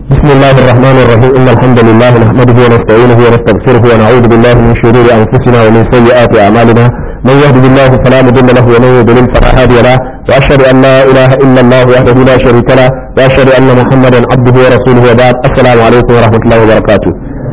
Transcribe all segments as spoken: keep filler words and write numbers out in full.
بسم الله الرحمن الرحيم إن الحمد لله نحمده ونستعينه ونستغفره ونعوذ بالله من شرور أنفسنا ومن سيئات أعمالنا من يهده الله فلا مضل له ومن يضلل فلا هادي له وأشهد أن لا إله إلا الله وحده لا شريك له وأشهد أن محمدا عبده ورسوله وبعد السلام عليكم ورحمة الله وبركاته.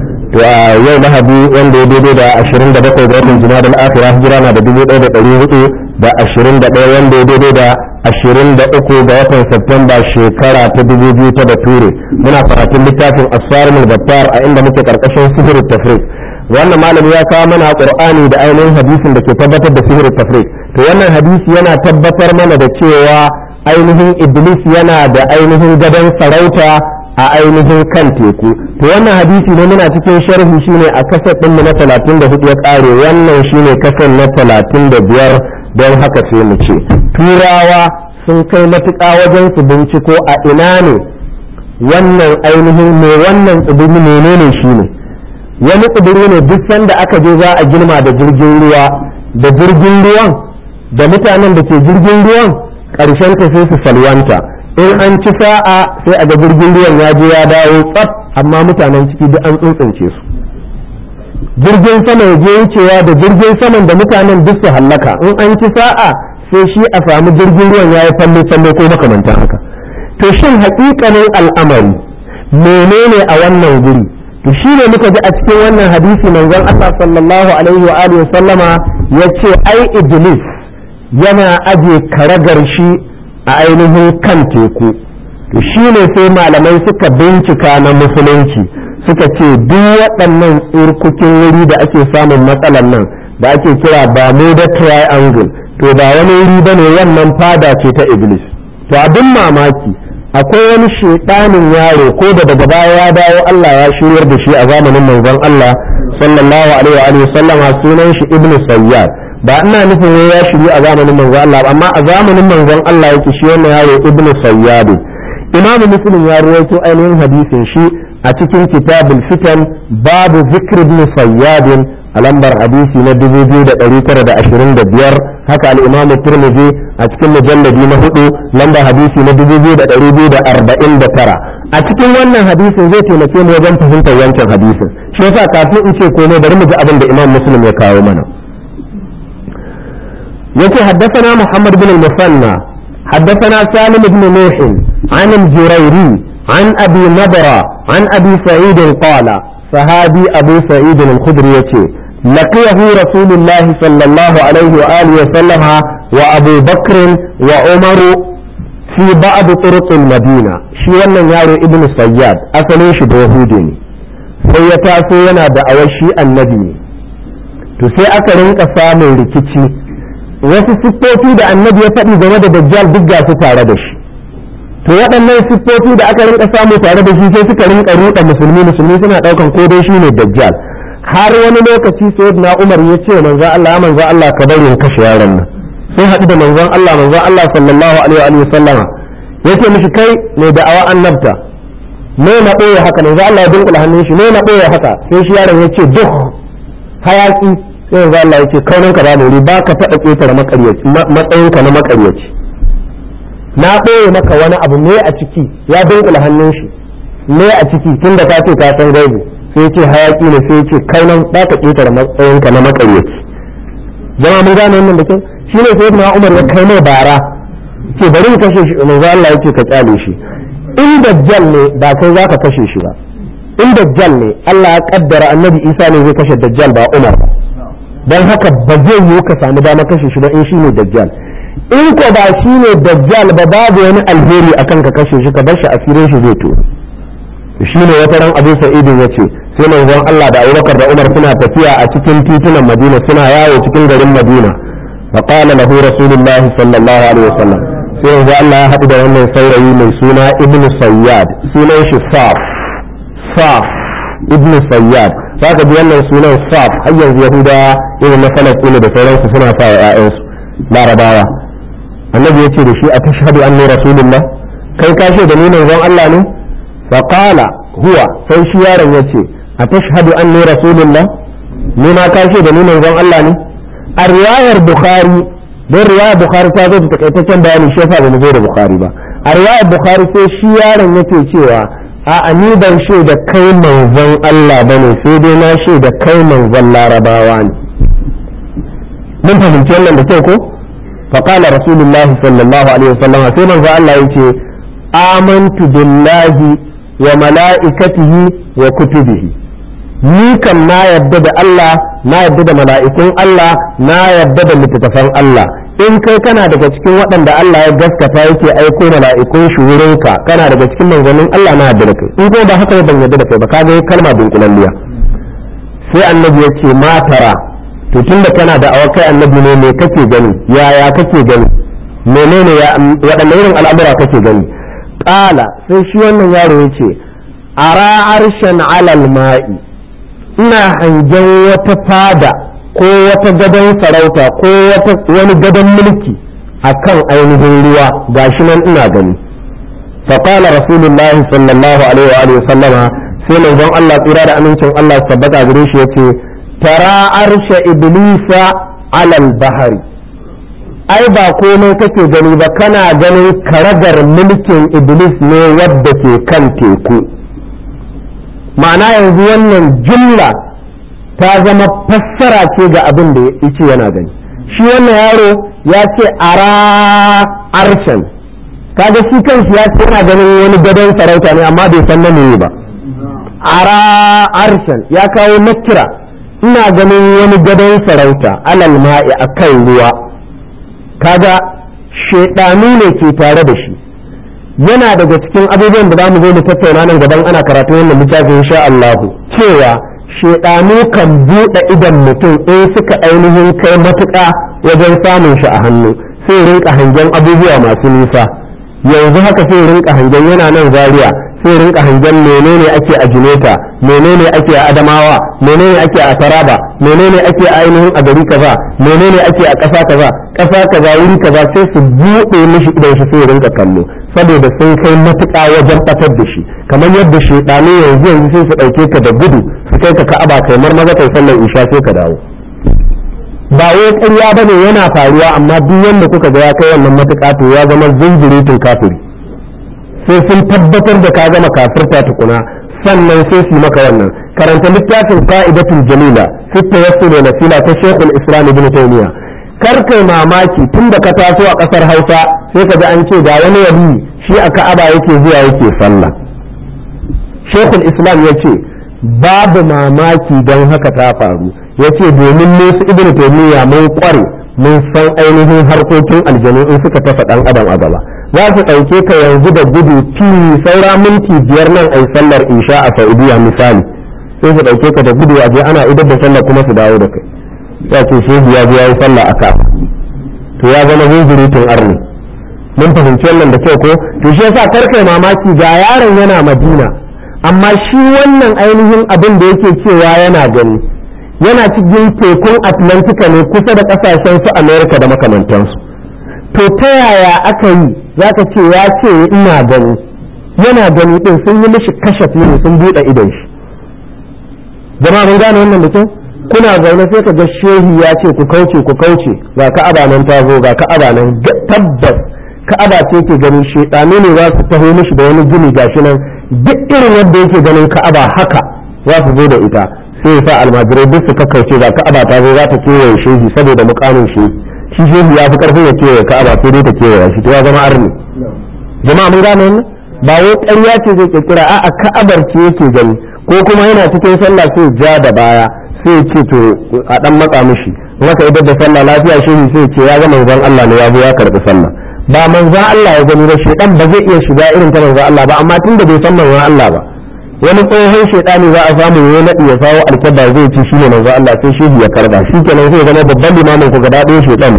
yau lahadi wanda ya daidai da ashirin da bakwai ga watan jima'a al-akhirah hijira na da dubu ɗaya da ɗari hudu da ashirin da ɗaya wanda ya daidai da ashirin da uku ga watan Septemba shekara ta dubu biyu ta bature muna karatun littafin asfarul battar a inda muke karkashin sihir tafriq. wannan malami ya kawo mana qur'ani da ainihin hadisin da ke tabbatar da sihir tafriq. to wannan hadisi yana tabbatar mana da cewa ainihin iblis yana da ainihin gadon sarauta a ainihin kan teku. to wannan hadisi ne muna cikin sharhi shine a kasar ɗinmu na talatin da hudu ya ƙare, wannan shine kasar na talatin da biyar. don haka sai mu ce turawa sun kai matuƙa wajen su binciko a ina ne wannan ainihin me wannan tsibiri menene shi ne. wani tsibiri ne duk sanda aka je za a girma da jirgin ruwa da jirgin ruwan da mutanen da ke jirgin ruwan ƙarshen ta sai su salwanta. in an ci sa'a sai a ga jirgin ruwan ya je ya dawo tsaf amma mutanen ciki duk an tsuntsunce su. jirgin sama ya je wucewa da jirgin saman da mutanen duk su hallaka. in an ci sa'a sai shi a samu jirgin ruwan ya yi falle falle ko makamantan haka. to shin haƙiƙanin al'amari menene a wannan guri? to shi ne muka ji a cikin wannan hadisi manzon Allah sallallahu alaihi wa alihi sallama yace ai iblis yana aje karagar shi a ainihin kan teku. to shi ne sai malamai suka bincika na musulunci suka ce duk waɗannan tsirkukin wuri da ake samun matsalan nan da ake kira Bermuda Triangle to ba wani wuri bane, wannan fada ce ta iblis. to abin mamaki akwai wani shedanin yaro ko da daga baya ya dawo Allah ya shiryar da shi a zamanin manzon Allah sallallahu alaihi wa sallama, sunan shi Ibn Sayyad. ba ina nufin wai ya shiryu a zamanin manzon Allah amma a zamanin manzon Allah yake shi wannan yaro Ibn Sayyad. Imam Muslim ya rawaito ainihin hadisin shi a cikin kitabul fitan babu zikr ibn Sayyad a lambar hadisi na dubu biyu da ɗari tara da ashirin da biyar. haka al-Imam Tirmidhi a cikin mujalladi na hudu lambar hadisi na dubu biyu da ɗari biyu da arba'in da tara. a cikin wannan hadisin zai taimake mu wajen fahimtar wancan hadisin. shi yasa kafin in ce komai bari mu ji abin da Imam Muslim ya kawo mana. يتي حدثنا محمد بن المثنى حدثنا سالم بن نوح عن الجريري عن أبي نضرة عن أبي سعيد قال صحابي أبو سعيد الخدري يتي لقيه رسول الله صلى الله عليه وآله وسلم وأبو بكر وعمر في بعض طرق المدينة شي wannan yaro ibn Sayyad asalin shi da Yahudi ne sai ya taso yana da awashi annabi ne. to sai aka rinka samun rikici, wasu siffofi da annabi ya faɗi game da dajjal duk ga su tare da shi. to waɗannan siffofi da aka rinka samu tare da shi sai suka rinka ruɗa musulmi musulmi suna ɗaukan ko dai shi ne dajjal. har wani lokaci sayyidina Umar ya ce manzo Allah manzo Allah ka bari in kashe yaron nan. sun haɗu da manzon Allah manzon Allah sallallahu alaihi wa sallama yace mishi kai ne da awa annabta me na ɓoye haka manzo Allah ya dinkula hannun shi me na ɓoye haka sai shi yaron ya ce duk hayaki sai yanzu Allah ya ce kaunin ka ba wuri ba ka taɓa ƙetare matsayinka na makaryaci. na ɓoye maka wani abu ne a ciki, ya dunkula hannun shi ne a ciki tun da ka ce ka san gaibu sai ce hayaki ne sai ce kaunin ba ka ƙetare matsayinka na makaryaci. zama mun gane wannan da kyau. shi ne sai na Umar ya kai mai bara ce bari mu kashe shi manzo Allah ya ce ka kyale shi. in dajjal ne ba kai za ka kashe shi ba. in dajjal ne Allah ya kaddara annabi Isa ne zai kashe dajjal ba Umar ba. don haka ba zai yiwu ka samu dama kashe shi ba in shi ne dajjal. in ko ba shi ne dajjal ba babu wani alheri akan ka kashe shi ka bar shi asirin shi zai to. shi ne wata ran Abu Sa'id ya ce sai manzon Allah da Abubakar da Umar suna tafiya a cikin titunan Madina suna yawo cikin garin Madina fa qala lahu rasulullahi sallallahu alaihi wasallam sai manzon Allah ya haɗu da wannan saurayi mai suna Ibn Sayyad, sunan shi Saf Saf Ibn Sayyad. zaka ji wannan sunan Saf har yanzu Yahuda irin na Falastin da sauransu suna sa wa ƴaƴansu Larabawa. annabi yace da shi a tashhadu anni rasulullah, kai ka ce da ni manzon Allah ne? fa qala huwa, sai shi yaron yace a tashhadu anni rasulullah, ni ma ka ce da ni manzon Allah ne? a riwayar Bukhari, don riwayar Bukhari ta zo da takaitaccen bayani shi yasa ba mu zo da Bukhari ba. a riwayar Bukhari sai shi yaron yake cewa a ni ban shaida kai manzon Allah bane sai dai na shaida kai manzon larabawa ne mun fahimci wannan da kyau ko fa qala rasulullah sallallahu alaihi wasallam sai manzon Allah yace amantu billahi wa mala'ikatihi wa kutubihi ni kan na yadda da Allah na yadda da mala'ikun Allah na yadda da littattafan Allah in kai kana daga cikin waɗanda Allah ya gaskata yake aiko mala'ikun shi wurinka kana daga cikin manzannin Allah na yadda da kai in ko ba haka ban yadda da kai ba ka ga kalma dunkulalliya sai annabi ya ce ma tara to tunda kana da awakai annabi ne me kake gani yaya kake gani menene ya waɗanne irin al'amura kake gani qala sai shi wannan yaro ya ce ara arshan alal ma'i ina hangen wata fada ko wata gadon sarauta ko wani gadon mulki akan ainihin ruwa gashi nan ina gani fa qala rasulullahi sallallahu alaihi wa sallama sai manzon Allah tsira da amincin Allah tabbata gare shi yace tara arsha iblisa alal bahari ai ba komai kake gani ba kana ganin karagar mulkin iblis ne wadda ke kan teku ma'ana yanzu wannan jumla ta zama fassara ce ga abin da yace yana gani shi wannan yaro ya ce ara arshan kaga shi kanshi ya ce yana ganin wani gadon sarauta ne amma bai san na ba ara arshan ya kawo nakira ina ganin wani gadon sarauta alal ma'i akan ruwa kaga shedanu ne ke tare da shi yana daga cikin abubuwan da zamu zo mu tattauna nan gaban ana karatu wannan littafin insha Allah cewa shedanu kan buɗe idan mutum in suka ainihin kai matuƙa wajen samun shi a hannu sai rinka hangen abubuwa masu nisa yanzu haka sai rinka hangen yana nan Zaria sai rinka hangen menene ake a Jimeta menene ake a Adamawa menene ake a Taraba menene ake a ainihin a gari kaza menene ake a ƙasa kaza ƙasa kaza wuri kaza sai su buɗe mishi idan shi sai rinka kallo saboda sun kai matuƙa wajen batar da shi kamar yadda shedanu yanzu yanzu sai su ɗauke ka da gudu su kai ka Ka'aba kai marmaza kai sallar isha sai ka dawo ba wai ƙarya bane yana faruwa amma duk wanda kuka ga ya kai wannan matuƙa to ya zama zunzurutun kafiri sai sun tabbatar da ka gama kafirta tukuna sannan sai su maka wannan karanta littafin qa'idatul jalila fi tawassul wa nasila ta Sheikhul Islam Ibn Taymiyyah kar kai mamaki tunda ka taso a kasar Hausa sai ka ji an ce ga wani wali shi a Ka'aba yake zuwa yake sallah Sheikhul Islam yace babu mamaki don haka ta faru yace domin mu su Ibn Taymiyyah mun kware mun san ainihin harkokin aljanu in suka tafa dan adam a gaba za su ɗauke ka yanzu da gudu fi saura minti biyar nan a sallar isha a Saudiya misali sai su ɗauke ka da gudu a je ana idar da sallar kuma su dawo da kai ya ce shehu ya je ya yi sallah a Ka'aba to ya zama zunzurutun arni mun fahimci wannan da kyau ko to shi yasa karkai mamaki ga yaron yana Madina amma shi wannan ainihin abin da yake cewa yana gani yana cikin tekun Atlantika ne kusa da kasashen su America da makamantansu to ta yaya aka yi za ka ce ya ce ina gani yana gani din sun yi mishi kashafi ne sun buɗe idon shi jama'a mun gane wannan da kyau kuna zaune sai ka ga shehi ya ce ku kauce ku kauce ga Ka'aba nan ta zo ga Ka'aba nan tabbas Ka'aba ce ke gani shedanu ne za su taho mishi da wani gini gashi nan duk irin yadda yake ganin Ka'aba haka za su zo da ita sai sa almajirai duk su kakkauce ga Ka'aba ta zo za ta kewaye shehi saboda mukamin shehi shi shehu ya fi karfin ya kewaye Ka'aba sai dai ta kewaye shi to ya zama arni jama'a mun gane wannan ba wai ƙarya ce zai kirkira a'a Ka'abar ce yake gani ko kuma yana cikin sallah sai ja da baya sai ce to a dan matsa mishi maka idan da sallah lafiya shehu sai ce ya ga manzon Allah ne ya zo ya karbi sallah ba manzon Allah ya gani ba shedan ba zai iya shiga irin ta manzon Allah ba amma tunda bai san manzon Allah ba wani tsohon shedani za a samu ya nadi ya sawo alkaba zai ci shine manzo Allah sai shehu ya karba shikenan sai zama babban limamin ku gaba ɗaya shedan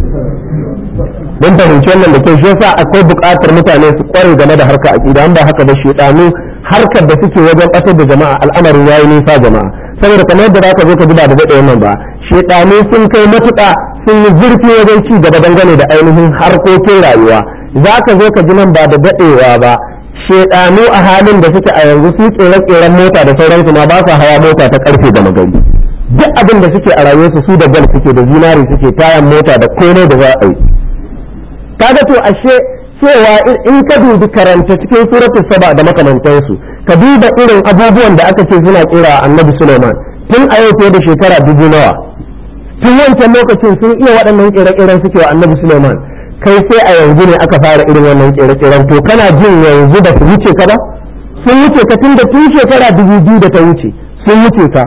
don fahimci wannan da kyau shi yasa akwai buƙatar mutane su kware game da harka aqida an ba haka ba shedanu harkar da suke wajen ƙasar da jama'a al'amarin yayi nisa jama'a saboda kamar yadda zaka zo ka ji ba da daɗe wannan ba shedanu sun kai matuƙa sun yi zurfi wajen ci gaba dangane da ainihin harkokin rayuwa zaka zo ka ji nan ba da daɗewa ba shedanu a halin da suke a yanzu su tsere-tseren mota da sauransu ma ba sa hawa mota ta karfe da magani duk abin da suke a rayuwarsu su da gal suke da zinari suke tayan mota da komai da za a yi kaga to ashe cewa in ka dubi karanta cikin suratul saba da makamantansu ka duba irin abubuwan da aka ce suna kira annabi Sulaiman tun a yau fiye da shekara dubu nawa tun wancan lokacin sun iya waɗannan kere-keren suke wa annabi Sulaiman kai sai a yanzu ne aka fara irin wannan kere-keren to kana jin yanzu da su wuce ka ba sun wuce ka tun da tun shekara dubu biyu da ta wuce sun wuce ka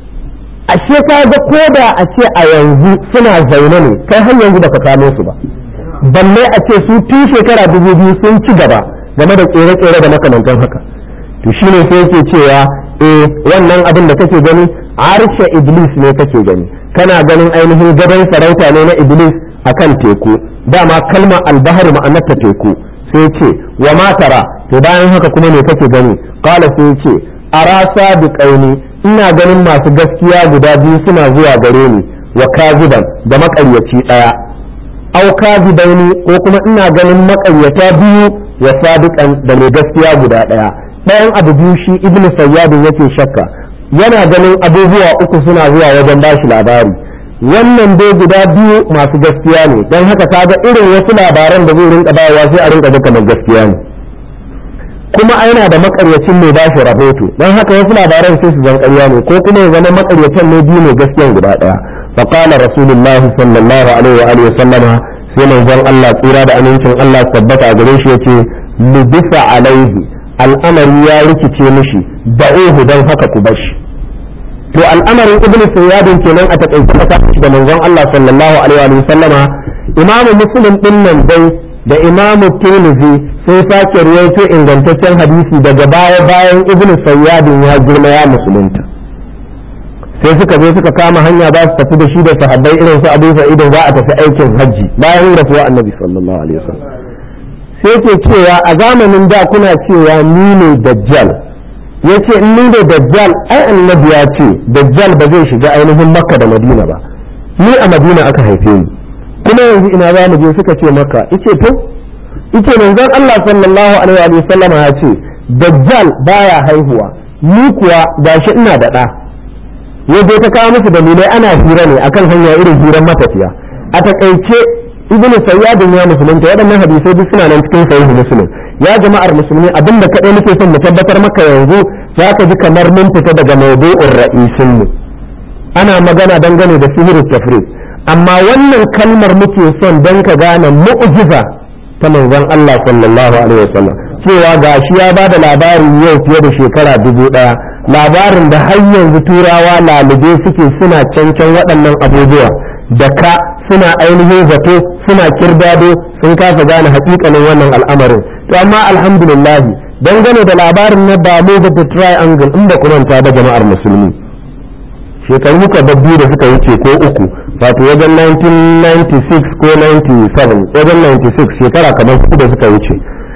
ashe ka ga ko da a ce a yanzu suna zaune ne kai har yanzu baka kamo su ba balle a ce su tun shekara dubu biyu sun ci gaba game da kere-kere da makamantan haka to shine sai yake cewa eh wannan abin da kake gani arshe iblis ne kake gani kana ganin ainihin gadon sarauta ne na iblis akan teku dama kalmar albahar ma'anarta teku sai ce wa matara to bayan haka kuma ne kake gani qala sai ce arasa bi qaini ina ganin masu gaskiya guda biyu suna zuwa gare ni wa kaziban da maƙaryaci daya au kazibaini ko kuma ina ganin maƙaryata biyu wa sadiqan da mai gaskiya guda daya ɗayan abu biyu shi ibnu sayyadin yake shakka yana ganin abubuwa uku suna zuwa wajen bashi labari wannan dai guda biyu masu gaskiya ne don haka kaga irin wasu labaran da zai rinka bayarwa sai a rinka ga kamar gaskiya ne kuma yana da makaryacin mai bashi rahoto don haka wasu labaran sai su zan ƙarya ne ko kuma ya zama makaryacin ne biyu ne gaskiyan guda ɗaya fa qala rasulullah sallallahu alaihi wa alihi sallama sai manzon Allah tsira da amincin Allah tabbata a gare shi yace libisa alaihi al'amari ya rikice mishi da'uhu don haka ku bashi to al'amarin ibnu sayyadin kenan a takaice masa da manzon Allah sallallahu alaihi wa sallama imamu muslim din nan dai da imamu tirmidhi sai sake riwayato ingantaccen hadisi daga baya bayan ibnu sayyadin ya girma ya musulunta sai suka zo suka kama hanya za su tafi da shi da sahabbai irin su Abu Sa'id za a tafi aikin hajji bayan rasuwa annabi sallallahu alaihi wasallam sai ke cewa a zamanin da kuna cewa ni ne dajjal yace in ni da dajjal ai annabi ya ce dajjal ba zai shiga ainihin makka da madina ba ni a madina aka haife ni kuma yanzu ina za mu je suka ce maka yace to yace manzon Allah sallallahu alaihi wa sallam ya ce dajjal baya haihuwa ni kuwa gashi ina da da yaje ta kawo musu dalilai ana hira ne akan hanya irin hiran matafiya a takaice ibn sayyadin ya musulunta waɗannan hadisai duk suna nan cikin sahih muslim ya jama'ar musulmi abinda kadai nake son mu tabbatar maka yanzu za ka ji kamar mun fita daga mawdu'ur ra'isin mu ana magana dangane da sihirin tafrid amma wannan kalmar muke son dan ka gane mu'jiza ta manzon Allah sallallahu alaihi wasallam cewa gashi ya bada labarin yau fiye da shekara dubu daya labarin da har yanzu turawa lalube suke suna cancan waɗannan abubuwa da ka suna ainihin zato suna kirdado sun kasa gane haƙiƙanin wannan al'amarin to amma alhamdulillah dangane da labarin na Bermuda da Triangle in ba ku manta ba jama'ar musulmi shekaru muka babbi da suka wuce ko uku wato wajen nineteen ninety-six ko ninety-seven wajen ninety-six shekara kamar uku da suka wuce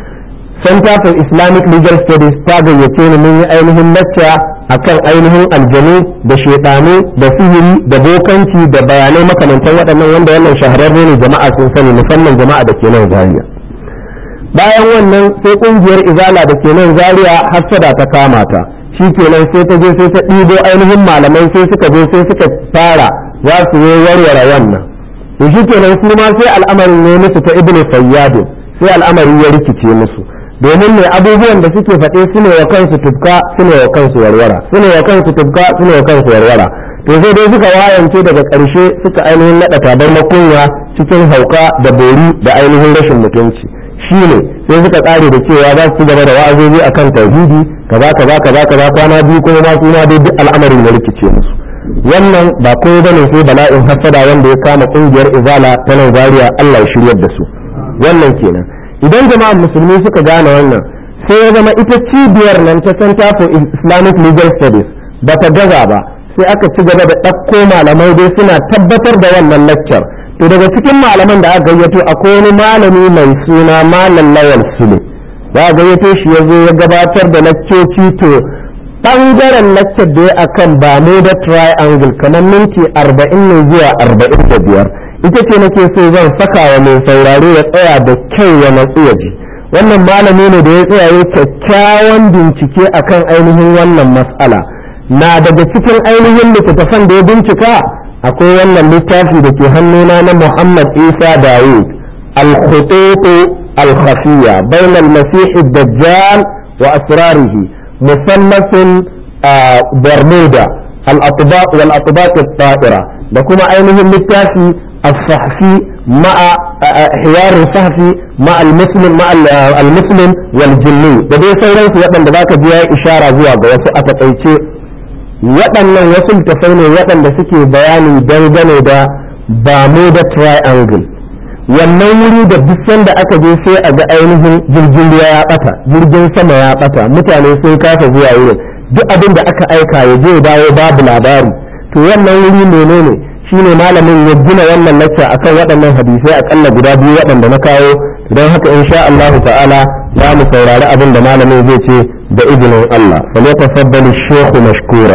Center for Islamic Legal Studies ta gayyace ni mun yi ainihin lecture akan ainihin aljanu da shedanu da sihiri da bokanci da bayanai makamantan waɗannan wanda wannan shahararre ne jama'a sun sani musamman jama'a da ke nan Zaria bayan wannan sai kungiyar izala da ke nan Zaria hasada ta kama ta shi kenan sai ta je sai ta ɗibo ainihin malamai sai suka zo sai suka fara za su yi warware wannan to shi kenan su ma sai al'amarin ne musu ta ibnu sayyad sai al'amari ya rikice musu domin ne abubuwan da suke faɗe su ne wa kansu tufka su ne wa kansu warwara su ne wa kansu tufka su ne wa kansu warwara to sai dai suka wayance daga ƙarshe suka ainihin naɗa tabar makunya cikin hauka da bori da ainihin rashin mutunci shine sai suka tsare da cewa za su gaba da wa'azozi akan tauhidi kaza kaza kaza kaza kwana biyu kuma ma suna dai duk al'amarin ya rikice musu wannan ba kowa bane sai bala'in hasada wanda ya kama kungiyar izala ta nan Zaria Allah ya shiryar da su wannan kenan idan jama'an musulmi suka gane wannan sai ya zama ita cibiyar nan ta Center for Islamic Legal Studies ba ta gaza ba sai aka ci gaba da ɗauko malamai dai suna tabbatar da wannan lecture to daga cikin malaman da aka gayyato akwai wani malami mai suna Malam Lawal Sule ya gayyato shi ya zo ya gabatar da leccoci to bangaren lecture da ya akan Bermuda Triangle kamar minti arba'in ne zuwa arba'in da biyar ita ce nake so zan saka wa mai saurare ya tsaya da kyau ya natsu ya ji wannan malami ne da ya tsaya ya kyakkyawan bincike akan ainihin wannan mas'ala na daga cikin ainihin littattafan da ya bincika akwai wannan littafi da ke hannuna na Muhammad Isa Dawud al-Khutut الخفية بين المسيح الدجال وأسراره مثلث برمودا الأطباق والأطباق الطائرة لكما أينهم للتاسي الصحفي مع حوار الصحفي مع المسلم مع المسلم والجني بدي سيران في وقت ذاك جاء إشارة زواج وسأتت أيشي waɗannan wasu littafai ne waɗanda suke bayani dangane da Bermuda Triangle wannan wuri da duk sanda aka je sai a ga ainihin jirgin ruwa ya ɓata jirgin sama ya ɓata mutane sun kasa zuwa wurin duk abin da aka aika ya je dawo babu labari to wannan wuri menene shine malamin ya gina wannan lacca akan waɗannan hadisai akalla guda biyu waɗanda na kawo don haka insha Allah ta'ala za mu saurari abin da malamin zai ce da izinin Allah fa ne tafaddal shaykh mashkura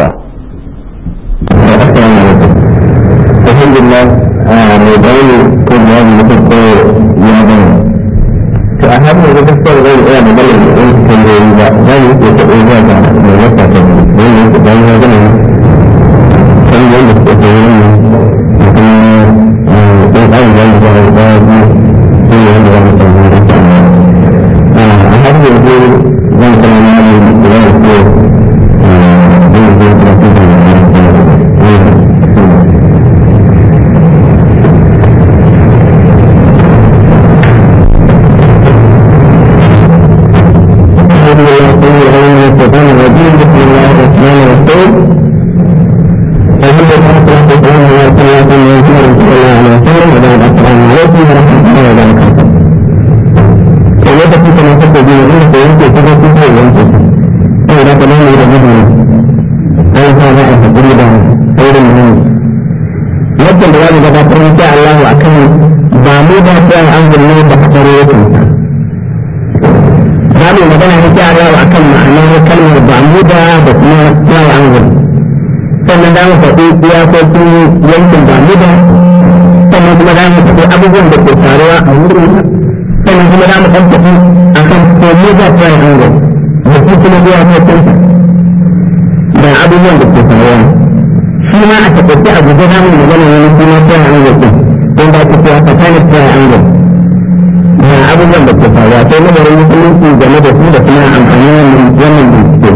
alhamdulillah mai bayani ko bayani da ko ya bani to a hannun da gaskiya da zai iya magana da ɗan kan da yi ba za mu yi ta ɗaya ga mai wata ta ne yi ta bayan ya gana san yadda suke ta yi ne da kuma ɗan ɗan da ya zama da ya biyu sai ya wanda za mu san da ta a hannun da zan kama na yi da ya ce zai zai da su da ya iyakokin yankin Bermuda sannan kuma za mu tafi abubuwan da ke faruwa a wurin sannan kuma za mu tafi a kan Bermuda Triangle da su kuma iyakokin da abubuwan da ke faruwa shi ma a taƙaice a guje za mu magana wani kuma Triangle ɗin don ba ta cewa Satanic Triangle da abubuwan da ke faruwa sai lamarin musulunci game da su da kuma amfani wannan bincike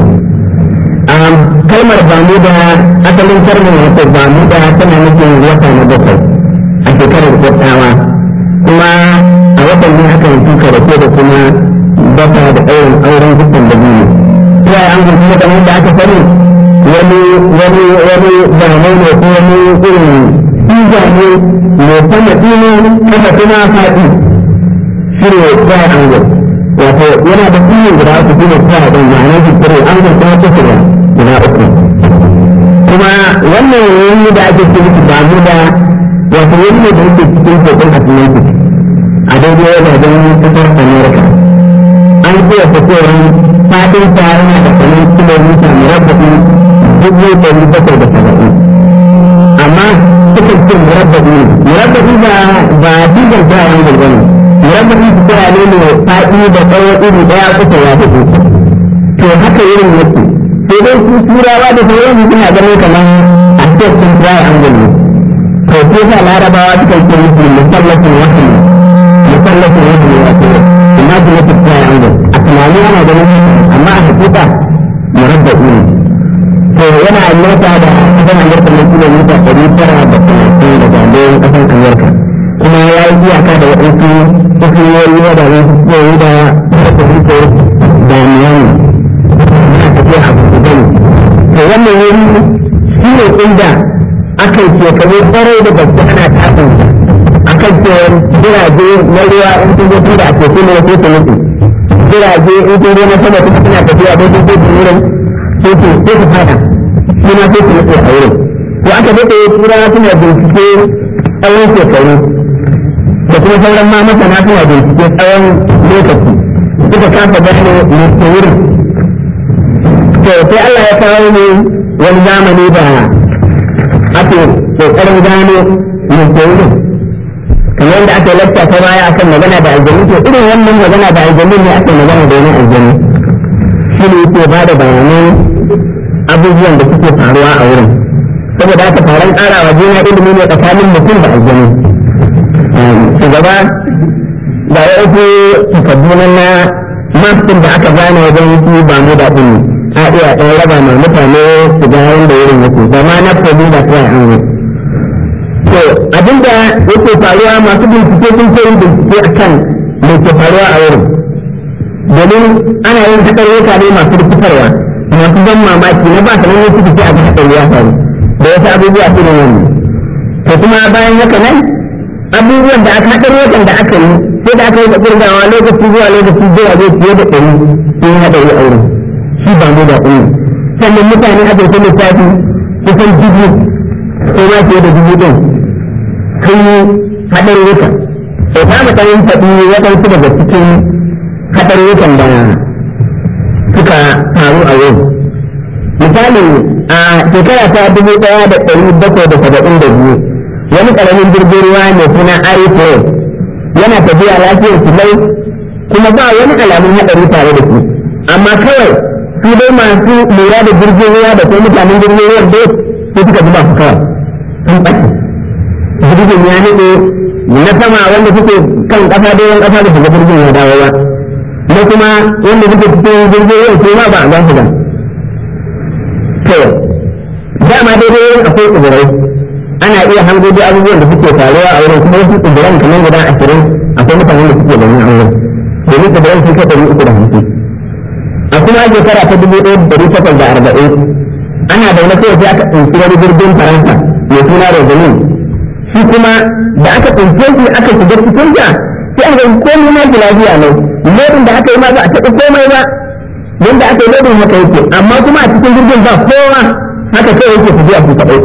kalmar Bermuda asalin kalmar wata Bermuda tana nufin wata na bakwai a shekarar Kyautawa kuma a watan ne aka yi tuka da ke da kuma bata da ɗaurin auren dukkan da biyu sai an gudu da wanda aka sani wani wani wani zamai ne ko wani irin tiga ne mai sama dini kasa kuma faɗi shi ne sai an gudu wato yana da kuma guda uku kuma sai da ma'ana jikkiri an gudu kuma kusurwa guda uku kuma wannan wani da ake ce miki Bermuda wato wani ne da yake cikin tekun Atlantic a daidai wajen kasar America an iya fitowar fadin ta yana da kamar kilomita murabba'i dubu ɗari bakwai da saba'in amma cikin cin murabba'i murabba'i ba ba digar ta yan gurgurni murabba'i su kira ne mai faɗi da tsawo iri ɗaya kusa ya fito to haka irin yake sai dai su turawa da sauran suna ganin kamar a cikin triangle ne to sai sa larabawa suka ce musu musallacin wasu musallacin wasu ne wato imaginative triangle a tunani ana ganin amma a hakika murabba'i ne to yana nesa da kasan amurka na kilomita ɗari tara da talatin da jami'an kasan amurka kuma ya yi iyaka da waɗansu kusurwoyi wadannan kusurwoyi da suka rike da miami na tafiya a kusurwoyi to wannan wuri shi ne inda aka yi shekaru ƙwarai da gaske ana tafin a kan cewar jirage na ruwa in sun zo da a teku ne wasu su mutu jirage in sun zo na sama kuma suna tafiya don sun teku wurin sai su sai su fada shi ma sai su mutu a wurin to aka daɗe turawa suna bincike tsawon shekaru da kuma sauran ma masana suna bincike tsawon lokaci suka kafa gane mutu wurin to sai Allah ya kawo ne wani zamani da ake kokarin gano mutu wurin kamar yadda aka lafta ta baya akan magana da aljanu to irin wannan magana da aljanu ne aka magana da wani aljanu shi ne yake ba da bayanai abubuwan da suke faruwa a wurin saboda haka taron ƙarawa juna ilimi ne tsakanin mutum da aljanu shugaba ga wasu takaddunan na masu da aka gane wajen su ba mu da ɗin a iya ɗan raba mai mutane su ga yadda wurin yake zama na komi da kuwa an yi. To abinda yake faruwa masu bincike sun ce yin bincike a kan mai ke faruwa a wurin. Domin ana yin haɗarurruka ne masu rikitarwa masu ban mamaki na ba sanar wasu fice a ga haɗari ya faru da wasu abubuwa su da wani. To kuma bayan haka nan abubuwan da aka haɗarurrukan da aka yi sai da aka yi da ƙirgawa lokaci zuwa lokaci zuwa zai fiye da ɗari sun haɗari a wurin. Shi ba mu da ɗin sannan mutane a ɗauki lissafi kusan dubu ko ma fiye da dubu ɗin sun yi haɗarurruka. To ta mu ɗan faɗi waɗansu daga cikin haɗarurrukan da suka faru a yau. Misali a shekara ta dubu ɗaya da ɗari bakwai da saba'in da biyu wani ƙaramin jirgin ruwa mai suna Airflow yana tafiya lafiyar sulai kuma ba wani alamun haɗari tare da shi amma kawai su dai masu lura da jirgin ruwa da kuma mutanen jirgin ruwa dai sai suka zuba su kawai sun ɓace jirgin ya nade na sama wanda suke kan ƙasa da yan ƙasa da shiga jirgin ya dawo ba na kuma wanda suke cikin jirgin ruwa su ma ba a gan su ba to dama daidai akwai tsibirai ana iya hango da abubuwan da suke faruwa a wurin kuma wasu tsibiran kamar guda ashirin akwai mutanen da suke da yin aure domin tsibiran sun kai ɗari uku da hamsin. A kuma shekara ta dubu ɗaya da ɗari takwas da arba'in ana da wani kawai sai aka tsinci wani jirgin Faransa mai suna Rosaline shi kuma da aka tsince shi aka shiga cikin sa sai aka yi komai na lafiya ne lodin da aka yi ma ba a taɓa komai ba yadda aka yi lodin haka yake amma kuma a cikin jirgin ba kowa haka kawai yake tafiya su kaɗai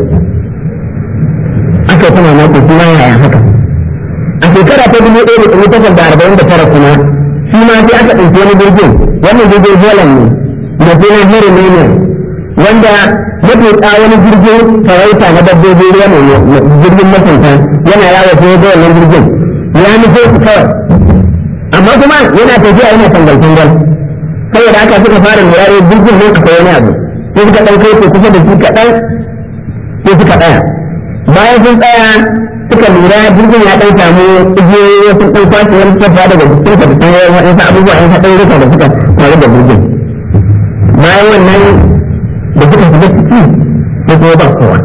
aka yi tana na ko kuma yaya haka. A shekara ta dubu ɗaya da ɗari takwas da arba'in da tara kuma shi ma sai aka ɗauki wani jirgin wannan jirgin Holland ne da suna Harry Nemer wanda matuƙa wani jirgin farauta na dabbobi ruwa ne jirgin masunta yana yawo sai ga wannan jirgin ya nufo su kawai amma kuma yana tafiya yana tangal tangal saboda haka suka fara lura da jirgin ne akwai wani abu sai suka ɗauke su kusa da shi kaɗan sai suka tsaya bayan sun tsaya suka lura jirgin ya ɗan samu igiyoyi sun ɗan kwashe wani tafiya daga jikinsa da sauran waɗansu abubuwa yan haɗin rika da suka faru da jirgin bayan wannan da suka shiga ciki da kuma ba kowa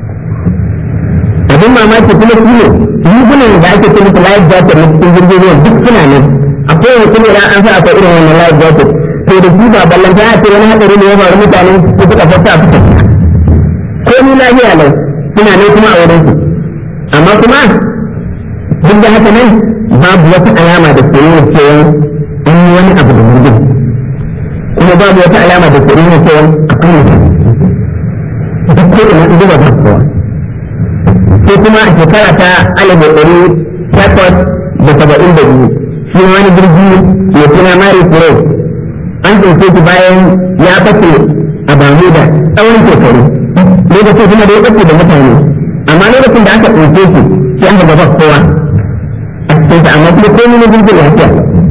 abin mamaki kuma shi ne rigunan da ake kuma life jacket na cikin jirgin ruwan duk suna nan a kowane kuma idan an sa akwai irin wannan life jacket to da shi ba ballanta ya ce wani haɗari ne ya faru mutane su suka fasa a fita ko ni lafiya lau suna nan kuma a wurin su amma kuma duk da haka nan babu wata alama da ke nuna cewa an yi wani abu da jirgin kuma babu wata alama da ke nuna cewa akwai mutum duk ko ina in zuba ba kowa sai kuma a shekara ta alif da ɗari takwas da saba'in da biyu shi wani jirgi mai suna Marie Curie an ɗauke shi bayan ya fashe a Bermuda tsawon shekaru lokacin kuma da ya ɓace da mutane amma lokacin da aka ɗauke shi sai an gaba kowa a cikin sa amma kuma komai na jirgin lafiya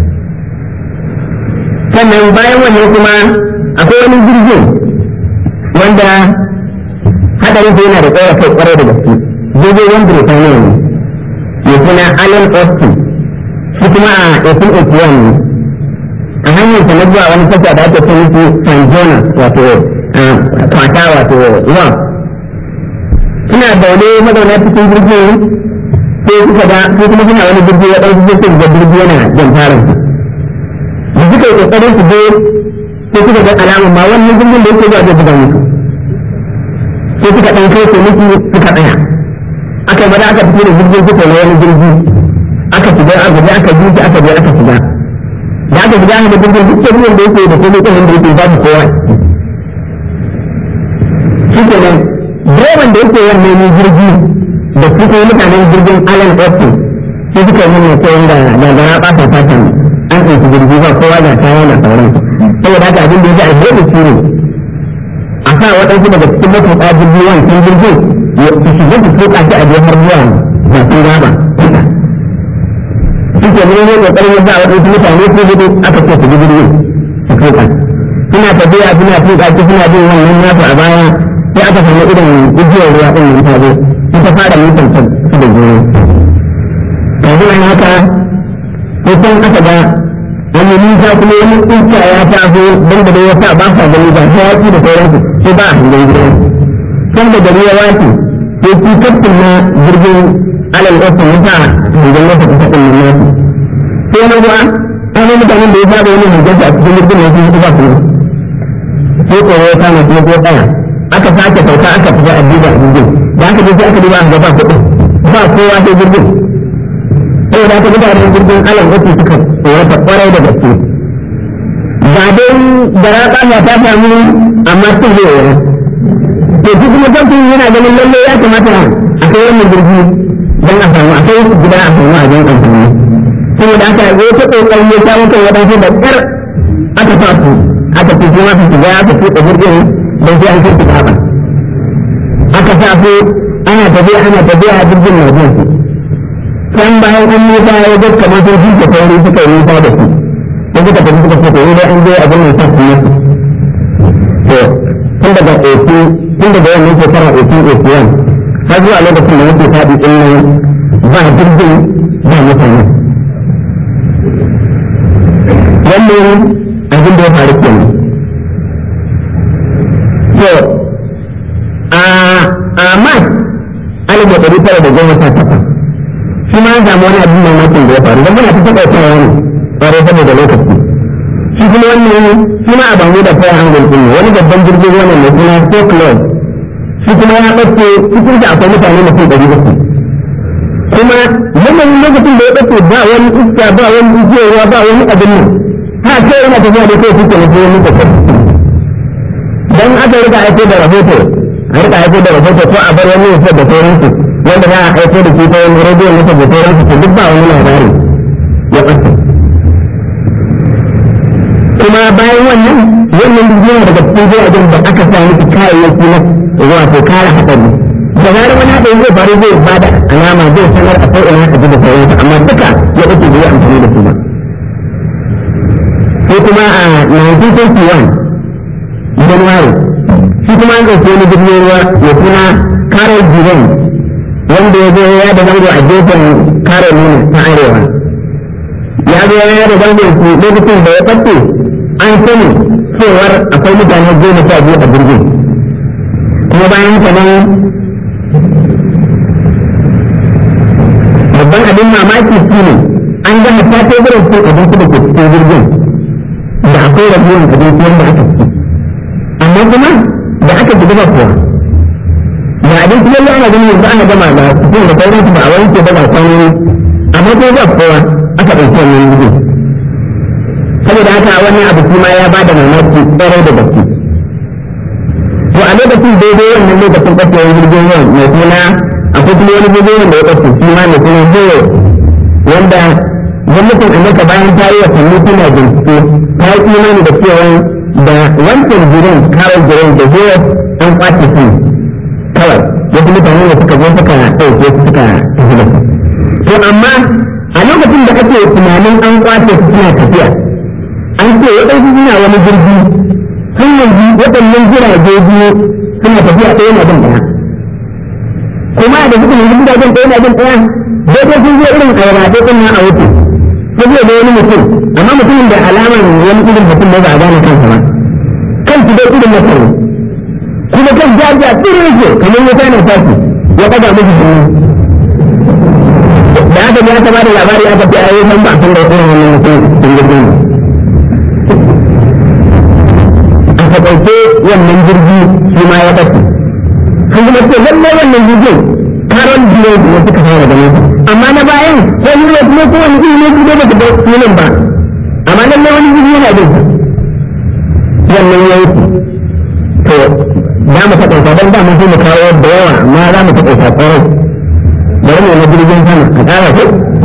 sannan bayan wannan kuma akwai wani jirgin wanda hadarin sa yana da tsawon kai kwarai da gaske jirgin wani Birtaniya ne mai suna Allen Austin shi kuma a eighteen eighty-one ne a hanyar sa na zuwa wani tasha da ake ce musu San Jonas wato kwata wato wam suna daune mazauna cikin jirgin sai suka ga sai kuma suna wani jirgi ya ɗauki jirgin da jirgi yana jan tarin da suka yi ƙoƙarin su je sai suka ga alamun ma wannan jirgin da yake zuwa zai buga musu sai suka ɗan kai su musu suka tsaya aka bada aka fito da jirgin suka yi wani jirgi aka shiga aka je aka bi aka je aka shiga da aka shiga aka jirgin duk jirgin da yake da kuma kan da yake ba su kowa shi kenan direban da yake wannan jirgi da su kuma mutanen jirgin Allen Austin sai suka yi mai koyon da gagara ɓata fatan an ɗauki jirgi ba kowa da kaya na sauran saboda haka abin da ya fi alheri shi ne a sa waɗansu daga cikin matuƙa jirgi wancan jirgin su shiga su tuƙa shi a jihar zuwa bakin gaba shi ke nan ne ƙoƙarin yadda waɗansu mutane su gudu aka ce su ji jirgin su tuƙa suna tafiya suna tuƙa shi suna bin wannan nasu a baya sai aka samu irin igiyar ruwa ɗin nan ta zo ita fara mutunta su da jini yanzu nan haka ko san aka ga wani nisa kuma wani tsinka ya taso don da ya sa ba sa gani ba sai yaki da sauransu sai ba a hangen gidan kan da gari ya wace sai ki kafin na jirgin alal wasu ya sa hangen wata ta ɗin nan nasu sai na ruwa an yi mutanen da ya saba wani hangen a cikin jirgin ya fi ba su sai tsoro ya kama su ko ɗaya aka sake sauka aka fita a duba a jirgin da aka je sai aka duba a gaba kuɗi ba kowa sai jirgin sai da aka mutanen jirgin alal wasu suka wata kwarai da gaske ba dai da raƙa ya ta samu amma sun zai yi to shi kuma kamfani yana ganin lalle ya kamata a kai wannan jirgi don a samu a kai gida a samu a jan amfani saboda aka yi ta ƙoƙari ya samu kan waɗansu da ƙar aka sa su aka fi kuma su shiga aka fi da jirgin don sai an kai su kaɓa aka sa su ana tafiya ana tafiya a jirgin na jin su can bayan an nisa ya ga kamar sun jike sauri suka yi nisa da su sai suka tafi suka fito idan an je abin mai sa su yi to tun daga otu tun daga wannan shekara otu otu yan har zuwa lokacin da yake faɗi ɗin nan ba jirgin ba mutane wannan abin da ya faru kenan to a a mat alif da ɗari tara da goma sha takwas shi ma ya samu wani abin mamakin da ya faru don muna ta taɓa cewa ne ƙware saboda lokaci shi kuma wannan shi ma a bamu da fayar hangon ɗin wani babban jirgin wannan mai suna folklore shi kuma ya ɓace cikin da akwai mutane mutum ɗari uku kuma yanayin lokacin da ya ɓace ba wani iska ba wani igiyoyi ba wani abin nan ha kai yana tafiya da kai suke nufi wani tafiya don aka rika aiko da rahoto a rika aiko da rahoto ko a bar wani yasa da sauransu wanda za a aiko da shi ta wani rediyon nasa da sauransu to duk ba wani labari ya ɓace kuma bayan wannan wannan yana daga cikin jiragen da aka sa miki kayayyaki na wato kare haɗari da zarar wani haɗari zai faru zai bada alama zai sanar a kai ina aji da sauransu amma duka ya ɓace bai amfani da su ba sai kuma a nineteen twenty-one January shi kuma an ɗauki wani jirgin ruwa ya suna Carol Giron wanda ya zo ya da zango a gefen Carolina ta arewa ya zo ya da zango su lokacin da ya ɓace an sani cewar akwai mutane goma sha biyu a jirgin kuma bayan haka nan babban abin mamaki shi ne an gama ta teburin cin abinci da ke cikin jirgin da akwai rabuwan abinci wanda aka ci amma kuma da aka ci gaba kuwa da abinci lalle ana ganin yanzu ana gama da cikin da sauransu ba a wanke ba ba kwanoni amma ko ba kowa aka ɗauki wannan jirgin saboda haka wannan abu kuma ya bada mamaki tsaro da gaske to a lokacin daidai wannan lokacin ɓacewar jirgin ruwan mai suna akwai kuma wani jirgin wanda ya ɓace shi ma mai suna zero wanda gwamnatin amurka bayan ta yi wa sannu tana bincike ta yi imani da cewa da wancan jirin kawai jirin da zero an kwace su kawai wasu mutane da suka zo suka ɗauke su suka tafi da su to amma a lokacin da ake tunanin an kwace su suna tafiya an ce waɗansu suna wani jirgi sun yanzu waɗannan jirage biyu suna tafiya ɗaya na bin ɗaya kuma da suka yanzu gidajen ɗaya na bin ɗaya daidai sun zo irin ayyana ɗin na a wuce sai zai da wani mutum amma mutumin da alamar wani irin mutum da ba a gane kansa ba kansu dai irin mutum kuma kan jajiya tsirin yake kamar wuta na tashi ya ɗaga musu jini da aka ya kama da labari aka fi ayyukan ba sun da irin wannan mutum sun jirgin a ɗauke wannan jirgi shi ma ya ɓace sun kuma ce lallai wannan jirgin karon biyu da suka fara ganin amma na bayan sai yi ne kuma kowane iri ne su ba su ga filin ba amma lallai wani jirgi yana bin wannan ya wuce to za mu taɓa don da mun fi mu kawo da yawa amma za mu taɓa kwarai da wani na jirgin sama a ƙara ce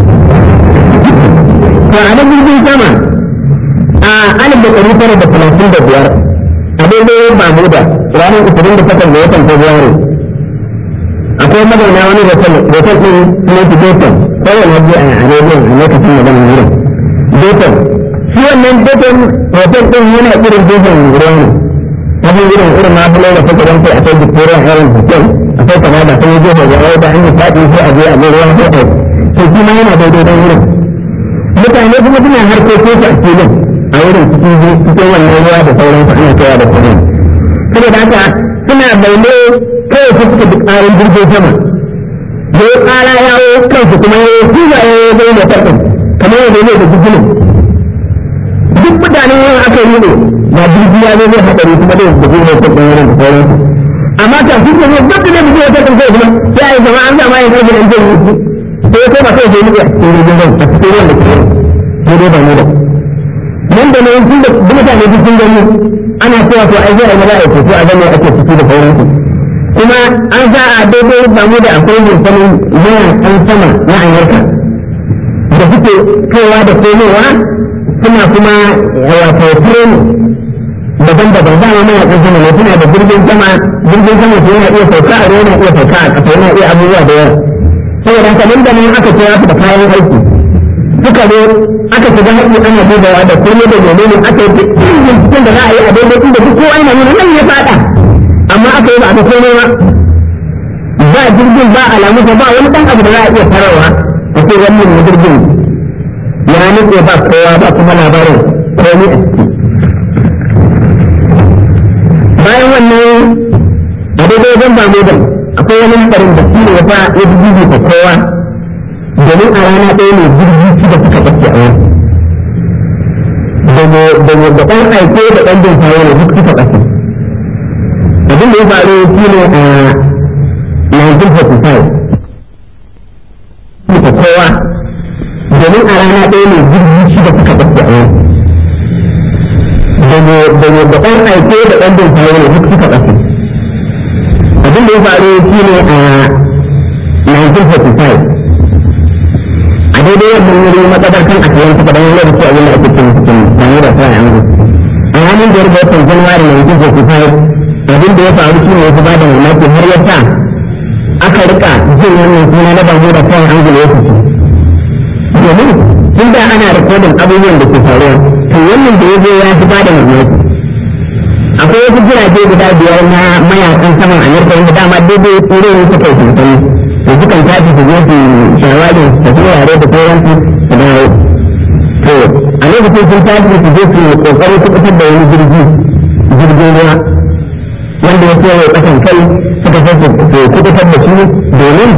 to a nan jirgin sama a alif da ɗari tara da talatin da biyar a daidai Bamuda ranar ishirin da takwas da watan Fabrairu akwai mazauna wani hotel hotel ɗin Snake Dayton kowane hajji a Arabian a lokacin maganin wurin Dayton shi wannan Dayton hotel ɗin yana irin gefen ruwa ne wani irin irin na fulai da suka ranta a kai Victoria Airlines hotel akwai kama da sun yi gefen ruwa da an yi faɗi sai a je a je ruwa sai a to shi ma yana daidai don wurin mutane kuma suna harkokin su a filin a wurin cikin wannan ruwa da sauransu ana kaiwa da filin saboda haka suna baile kawai su suka duk ƙarin jirgin sama ya yi ƙara yawo kansu kuma ya yi tuba ya yi zai motar ɗin kamar yadda ne da jirgin duk mutanen yawan aka yi ne ba jirgi ya zai haɗari kuma da yadda zai motar ɗin wurin da sauransu amma kan su ne duk da ne mutum ya tattun kai kuma ya yi zama an zama ya kai gidan zai yi sai ya koma kai zai yi a cikin jirgin zai a cikin ruwan da ke yi ba ne da nan da nan tun da mutane duk sun gani ana cewa to ai zai maza a teku a gane ake ciki da sauransu kuma an sa a daidai bamu da akwai mutanen yawan an sama na amurka da suke kaiwa da komowa suna kuma wato training daban-daban dama mayakan sama ne suna da jirgin sama jirgin sama su yana iya sauka a ruwa yana iya sauka a ƙasa yana iya abubuwa da yawa saboda haka nan da nan aka kira su da kayan aiki suka zo aka shiga haƙi ana dubawa da kome da menene aka yi cikin da za a yi a daidai inda duk kowa yana nuna nan ya fada amma aka yi ba a ga komai ba ba jirgin ba alamu ba wani ɗan abu da za a iya farawa a ce wannan ne jirgin ya nutse ba kowa ba kuma labarin komai a ciki bayan wannan a daidai wajen ba mu da akwai wani haɗarin da shi ne ya fa ya jirgi ta kowa domin a rana ɗaya ne jirgi ci da suka ɓace a wani da ɗan aike da ɗan jin fayo ne duk suka ɓace abin da ya faru shi ne a nineteen forty-five ta kowa domin a rana ɗaya ne jirgi ci da suka ɓace a wani da ɗan aike da ɗan jin fayo ne duk suka ɓace abin da ya faru shi ne a nineteen forty-five a daidai yadda wuri makabarkan a kayan suka ɗan lokaci a wani ake cikin cikin tare da sa yanzu a ranar da yarda watan januwari nineteen forty-five abin da ya faru shi ne ya ba da mamaki har ya sa aka rika jin wannan suna na bamu da kayan angula ya fito domin tun da ana rikodin abubuwan da ke faruwa to wannan da ya zo ya fi ba da mamaki akwai wasu jirage guda biyar na mayakan saman amurka wanda dama daidai tsoro ne suka yi tuntuni da sukan tashi su zo su shawagin su tafi yare da sauransu su dawo to a lokacin sun tashi su je su kokarin su fitar da wani jirgi jirgin ruwa wanda ya kewaye kasan kai suka sai su kubutar da shi domin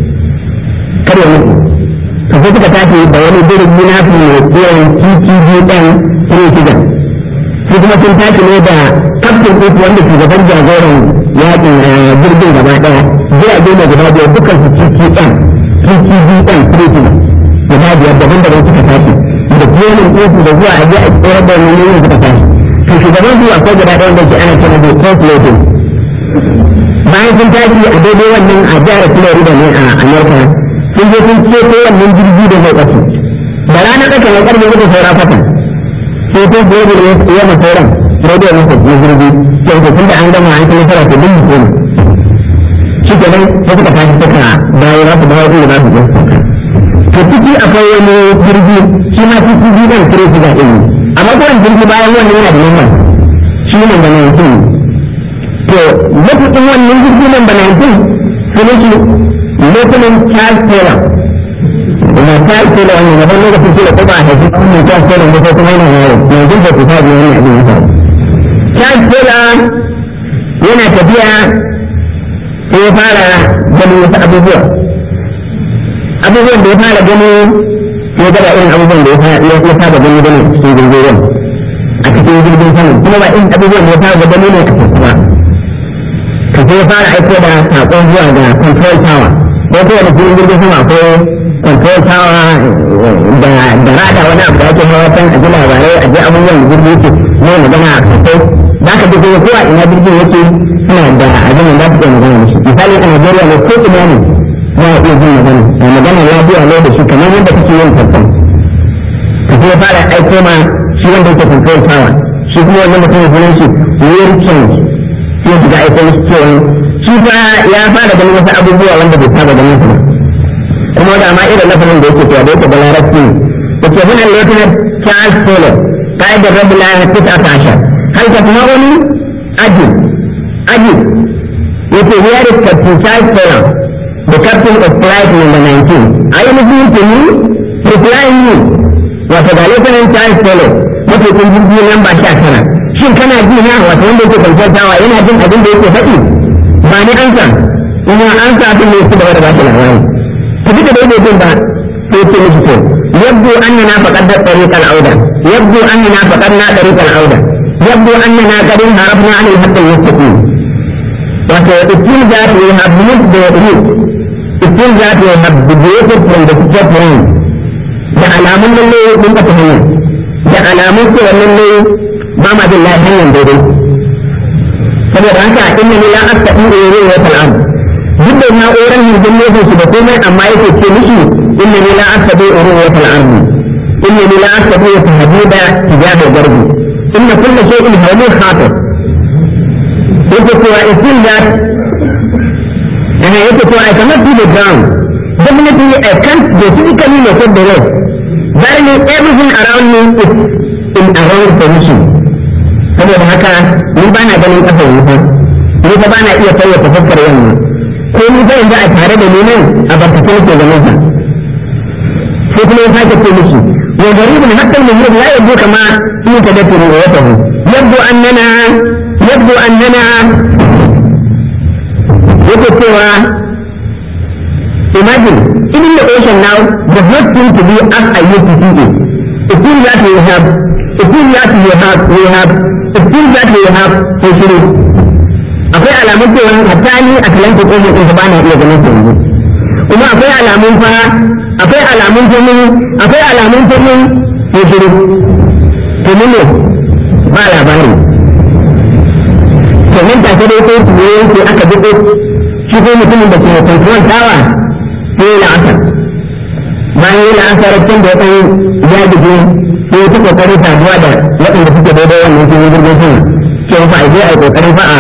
kar ya mutu to sai suka tashi da wani jirgi na su ne kiran T T G ɗan three shigan su kuma sun tashi ne da kaftin ɗinsu wanda shugaban jagoran yakin jirgin gaba ɗaya jirage ne guda biyar dukkan su T T M T T G ɗan three shigan guda biyar daban-daban suka tashi da kiyanin ɗinsu da zuwa a je a tsoron da wani yin suka tashi to shugaban zuwa akwai guda ɗaya wanda ke ana kira da translating bayan sun tashi a daidai wannan a jihar Florida ne a America sun je sun ceto wannan jirgi da zai ɓace da ranar ɗaka na ƙarfe uku saura fata sai ko gobe ne ya ma sauran radio ne ko jirgi sai ko tunda an gama an kai fara to din ne shi ke nan sai suka tashi suka dawo za su dawo da za su je to ciki akwai wani jirgi shi ma T T G ɗan kire shi ga ɗin amma ko wani jirgi bayan wannan yana da number shi ne da nineteen to lokacin wannan jirgi nan da nineteen sunan shi Lieutenant Charles Taylor kuma Charles Taylor wannan na ban lokacin shi da kuma a haifi wannan Charles Taylor da kuma yana yawo yanzu da ku tabi wannan abin ya faru Charles Taylor yana tafiya sai ya fara ganin wasu abubuwa abubuwan da ya fara gani ya gaba irin abubuwan da ya saba gani gani cikin jirgin ruwan a cikin jirgin sama kuma ba irin abubuwan da ya fara gani ne a cikin ba ka sai ya fara aiko da saƙon zuwa ga control tower ko kowa da cikin jirgin sama akwai control tower da rada wani abu da ake hawa can a ji labarai a ji abubuwan da jirgin yake ne magana a sosai za ka duk kowa ina jirgin yake suna da abin da za su iya magana da shi misali a Najeriya ne ko ina ne za a iya jin magana da magana lafiya ne da shi kamar yadda kake yin tantan ka sai fara aiko ma shi wanda yake control tower shi kuma wannan mutum ya sunan shi real change sai su ga aiko shi cewa shi fa ya fara ganin wasu abubuwa wanda bai saba ganin su ba kuma da ma irin lafazin da yake cewa da yake da larabci yake hana lieutenant Charles Taylor قائد الرجل تسعة عشر هل تسمعني أجل أجل يقول here is Captain Charles Taylor the captain of flight number nineteen are you listening to me reply me wato ga lokacin Charles Taylor matuƙin jirgi lamba sha tara shin kana ji na wato wanda yake kwantawa yana jin abin da yake faɗi ba ni an san kuma an sa abin da yake da wanda ba shi labari ku ji da daidai jin ba sai ce miki to yabdu annana faqad tariq al-auda yabdu annana faqadna tariq al-auda yabdu annana qad harafna 'an al-hadd al-mustaqim wato itin that we have moved the route itin that we have deviated from the straight line da alamun lalle mun ka hanya da alamun cewa lalle ba ma jin lafiyan daidai saboda haka inna ni la astaqi wa tal'am duk da na'urar hirgin nufin su da komai amma yake ce mishi inna ni la astaqi wa tal'am inna ni la astaqi wa tahdida tijah al-garbi inna kull shay'in hawli khatir yake cewa isin that and yake cewa I cannot do the ground definitely I can't basically make the road barely everything around me is in a wrong position saboda haka ni ba na ganin kafar wuta ni ba ba na iya sauya tafakkar yamma ko ni ba yanzu a tare da ni nan a barkace ke ganin sa sai kuma ya sake ce mishi wa garibun hatta al-murid la yabdu kama in tadatturu wa yatahu yabdu annana yabdu annana yake cewa imagine even the ocean now does not seem to be as I used to see it it seems that we have it seems that we have we have it seems that we have history akwai alamun cewa hatta ni Atlantic Ocean din ba na iya ganin su yanzu kuma akwai alamun fa akwai alamun tuni akwai alamun tuni history to ne ba labari to nan take dai sai ne yake aka dubo shi ko mutumin da ke control tawa sai la'asar bayan la'asar tun da ya ya dige sai ta kokari saduwa da waɗanda suke daidai wannan cikin jirgin sama cewa fa a je a yi kokarin fa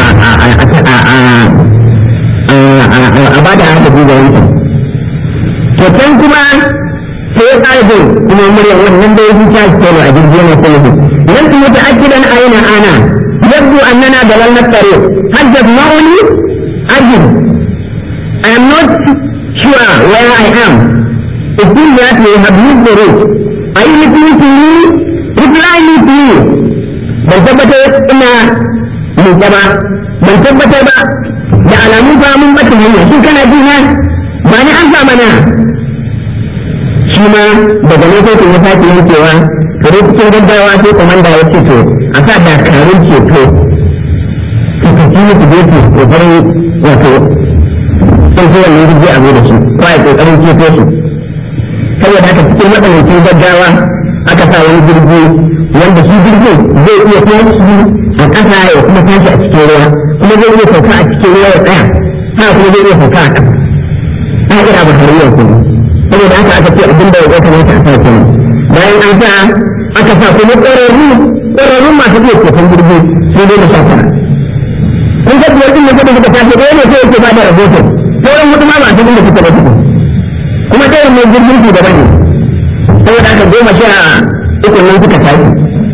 a ba da haka duba wancan to can kuma sai ya ƙara jin kuma muryar wannan da ya ji ta tsoro a jirgin na sama nan su mutu akidan aina ana yabdu annana dalalna tare hajjat ma'uni ajin I am not sure where I am it seems that we have moved the road are you listening to me reply me to you ban tabbatar ina mutu ba ban tabbatar ba da alamun famun bata hanya shi kana ji na ba ni an mana shi ma daga lokacin ya sake yankewa kare cikin gaggawa sai komanda ya ce to a sa dakarun ceto su tafi musu gefe kokarin wato sun fi wannan jirgi a da su ko a kokarin ceto su saboda haka cikin matsanancin gaggawa aka sa wani jirgi wanda shi jirgin zai iya tashi a ƙasa ya kuma tashi a cikin ruwa kuma zai iya sauka a cikin ruwa ya tsaya haka kuma zai iya sauka a ƙasa ta ira ba hariyar kuma saboda haka aka ce abin da ya kamata a sa kenan bayan an sa aka sa kuma ƙwararru ƙwararrun masu iya ceton jirgi su dai da shafa kun ga biyar ɗin da suka tashi ɗaya ne sai yake ba da rahoton sauran hudu ma ba su inda suka da suka kuma ɗayan mai jirgin su daban ne saboda haka goma sha uku nan suka tashi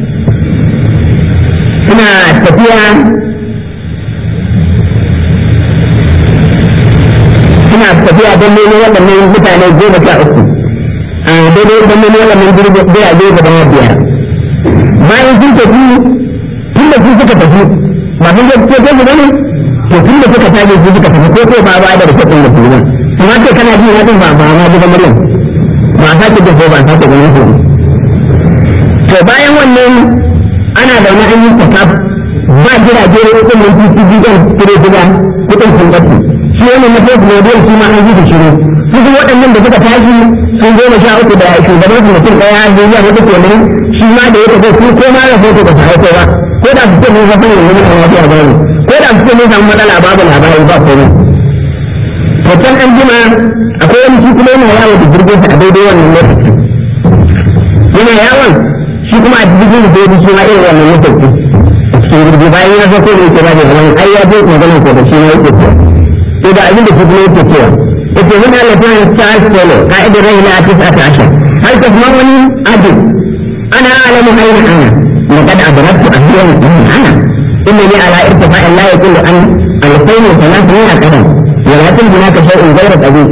suna tafiya suna tafiya don nemo waɗannan mutane goma sha uku a daidai don nemo waɗannan jirage gaba biyar bayan sun tafi tun da su suka tafi ba sun ga ce ko ne to tun da suka tafi su suka tafi ko ko ba ba da rikicin da su ne amma ce kana ji na ba ba ma ji maryam ba ta ce da ba ta ce da su to bayan wannan ana da wani hanyar tasab ba jirage ko mun ci ci gidan kire gida kudin sun gaci shi wannan na farko ne shi ma an ji da shi ne su waɗannan da suka tashi sun goma sha uku da shugaban su mutum ɗaya duniya hudu kenan shi ma da yake zai ko ma rahoto ba su haifo ba ko da su ce mun zafi ne mun kan wasu labari ko da su ce mun samu matsala babu labari ba komai to can an jima akwai wani shi kuma yana yawo da jirgin sa a daidai wannan lokaci yana yawon shi kuma a jirgin da ya shi ma irin wannan lokaci a cikin jirgi bayan ya zafi ne yake ba da zaman ai ya je maganar ko da shi ne yake cewa sai da abin da shi kuma yake cewa yake muna lafiyan Charles Taylor ka'idar rai na tis'ata ashar hal tasma'uni ajib ana a'lamu ayna ana laqad adraktu ahyan ana innani ala irtifa'in la yaqulu an alfayn thalathina qadam ولكن هناك شيء غير طبيعي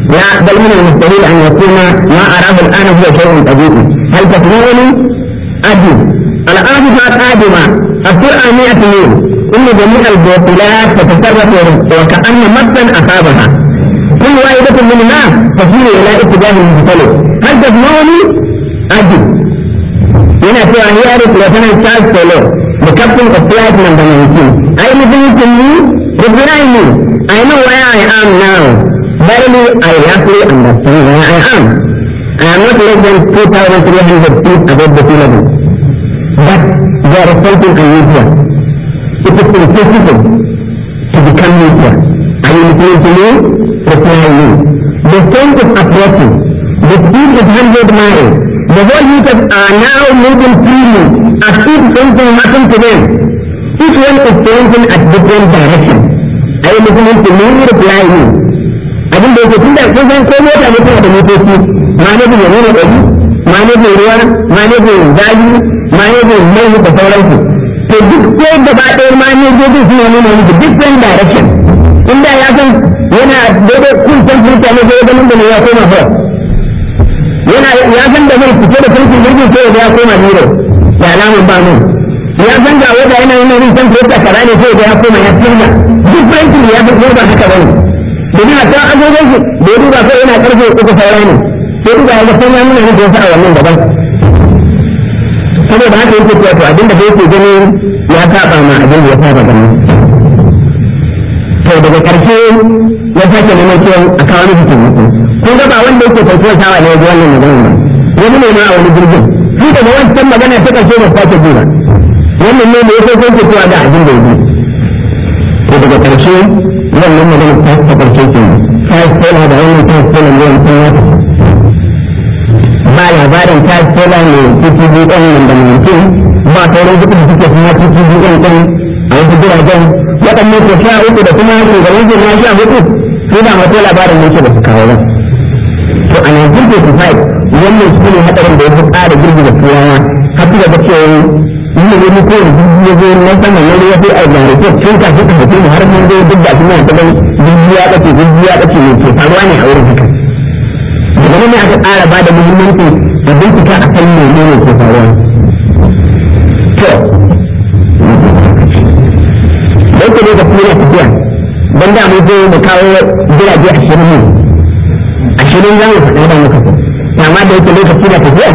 لا بل من المستحيل أن يكون ما أراه الآن هو شيء طبيعي. هل تسمعني؟ أجل الآن فات آدم السرعة مئة ميل إن جميع الباطلات تتصرف وكأن مدا أصابها كل واحدة منها تسير إلى اتجاه مختلف. هل تسمعني؟ أجل هنا في أهيار لسنة تشارلز تايلور the captain of flight number nineteen. I listen to me, reply me. I know where I am now. Verily, I roughly understand where I am. I am not less than two thousand three hundred feet above the sea level. But there is something unusual. It is impossible to become nuclear. Are you listening to me? Reply me. The sun is approaching. The speed is one hundred miles. The whole users are now moving freely as if something happened to them. Each one is pointing at different directions. Are you listening to me? Reply me. Abin da yake tun da kun san ko mota ne tana da motoci manajin yanayi da ɗari manajin ruwa manajin zafi manajin mai da sauransu to duk sai gaba ɗaya manajojin suna nuna musu different direction inda ya san yana daidai kun san furta ne zai ganin da ne ya koma fa yana ya san da zai fito da furtin jirgin sai ya koma biro da alamun ba mun ya san ga wanda yana yin yin san furta kaza ne sai ya koma ya tsira different ya fi ba haka bane domin a kan agogon su da ya duba sai yana karfe uku saura ne sai duba ya ga sai ya nuna musu wasu a wannan daban saboda haka yake cewa to abinda da yake gani ya saba ma abin da ya saba gani to daga karshe ya sake neman cewa a kawo miki taimako kun ga ba wanda yake kwanciyar sawa ne wajen wannan magana ba wani ne ma a wani jirgin shi daga wancan magana ta karshe ba sake ji ba wannan ne da ya so sai cewa ga abin da ya ji to daga karshe wannan magana ta ta karshe ce ta tsela da wannan ta tsela ne wannan ya ta ba labarin ta tsela ne cikin ɗan nan da mutum ba sauran duk da suke kuma cikin ɗan ɗan a wasu jiragen waɗanne ko sha uku da kuma shugaban jin ya sha hudu su da mato labarin ne ke da su kawo ba to a nineteen fifty-five wannan shi ne hadarin da ya fi ƙara girgiza turawa har su da cewa yi ne ne ko ya zo na saman yau ya fi a jarumta sun tafi ta mutum har mun zo duk da kuma ta gani jirgi ya ɓace jirgi ya ɓace ne ke faruwa ne a wurin haka daga nan ne aka ƙara ba da muhimmanci a bincika a kan mene ne ke faruwa to da yake ne da kuma tafiya don da mun zo mu kawo jirage ashirin ne ashirin za mu faɗa da muka so amma da yake lokaci na tafiya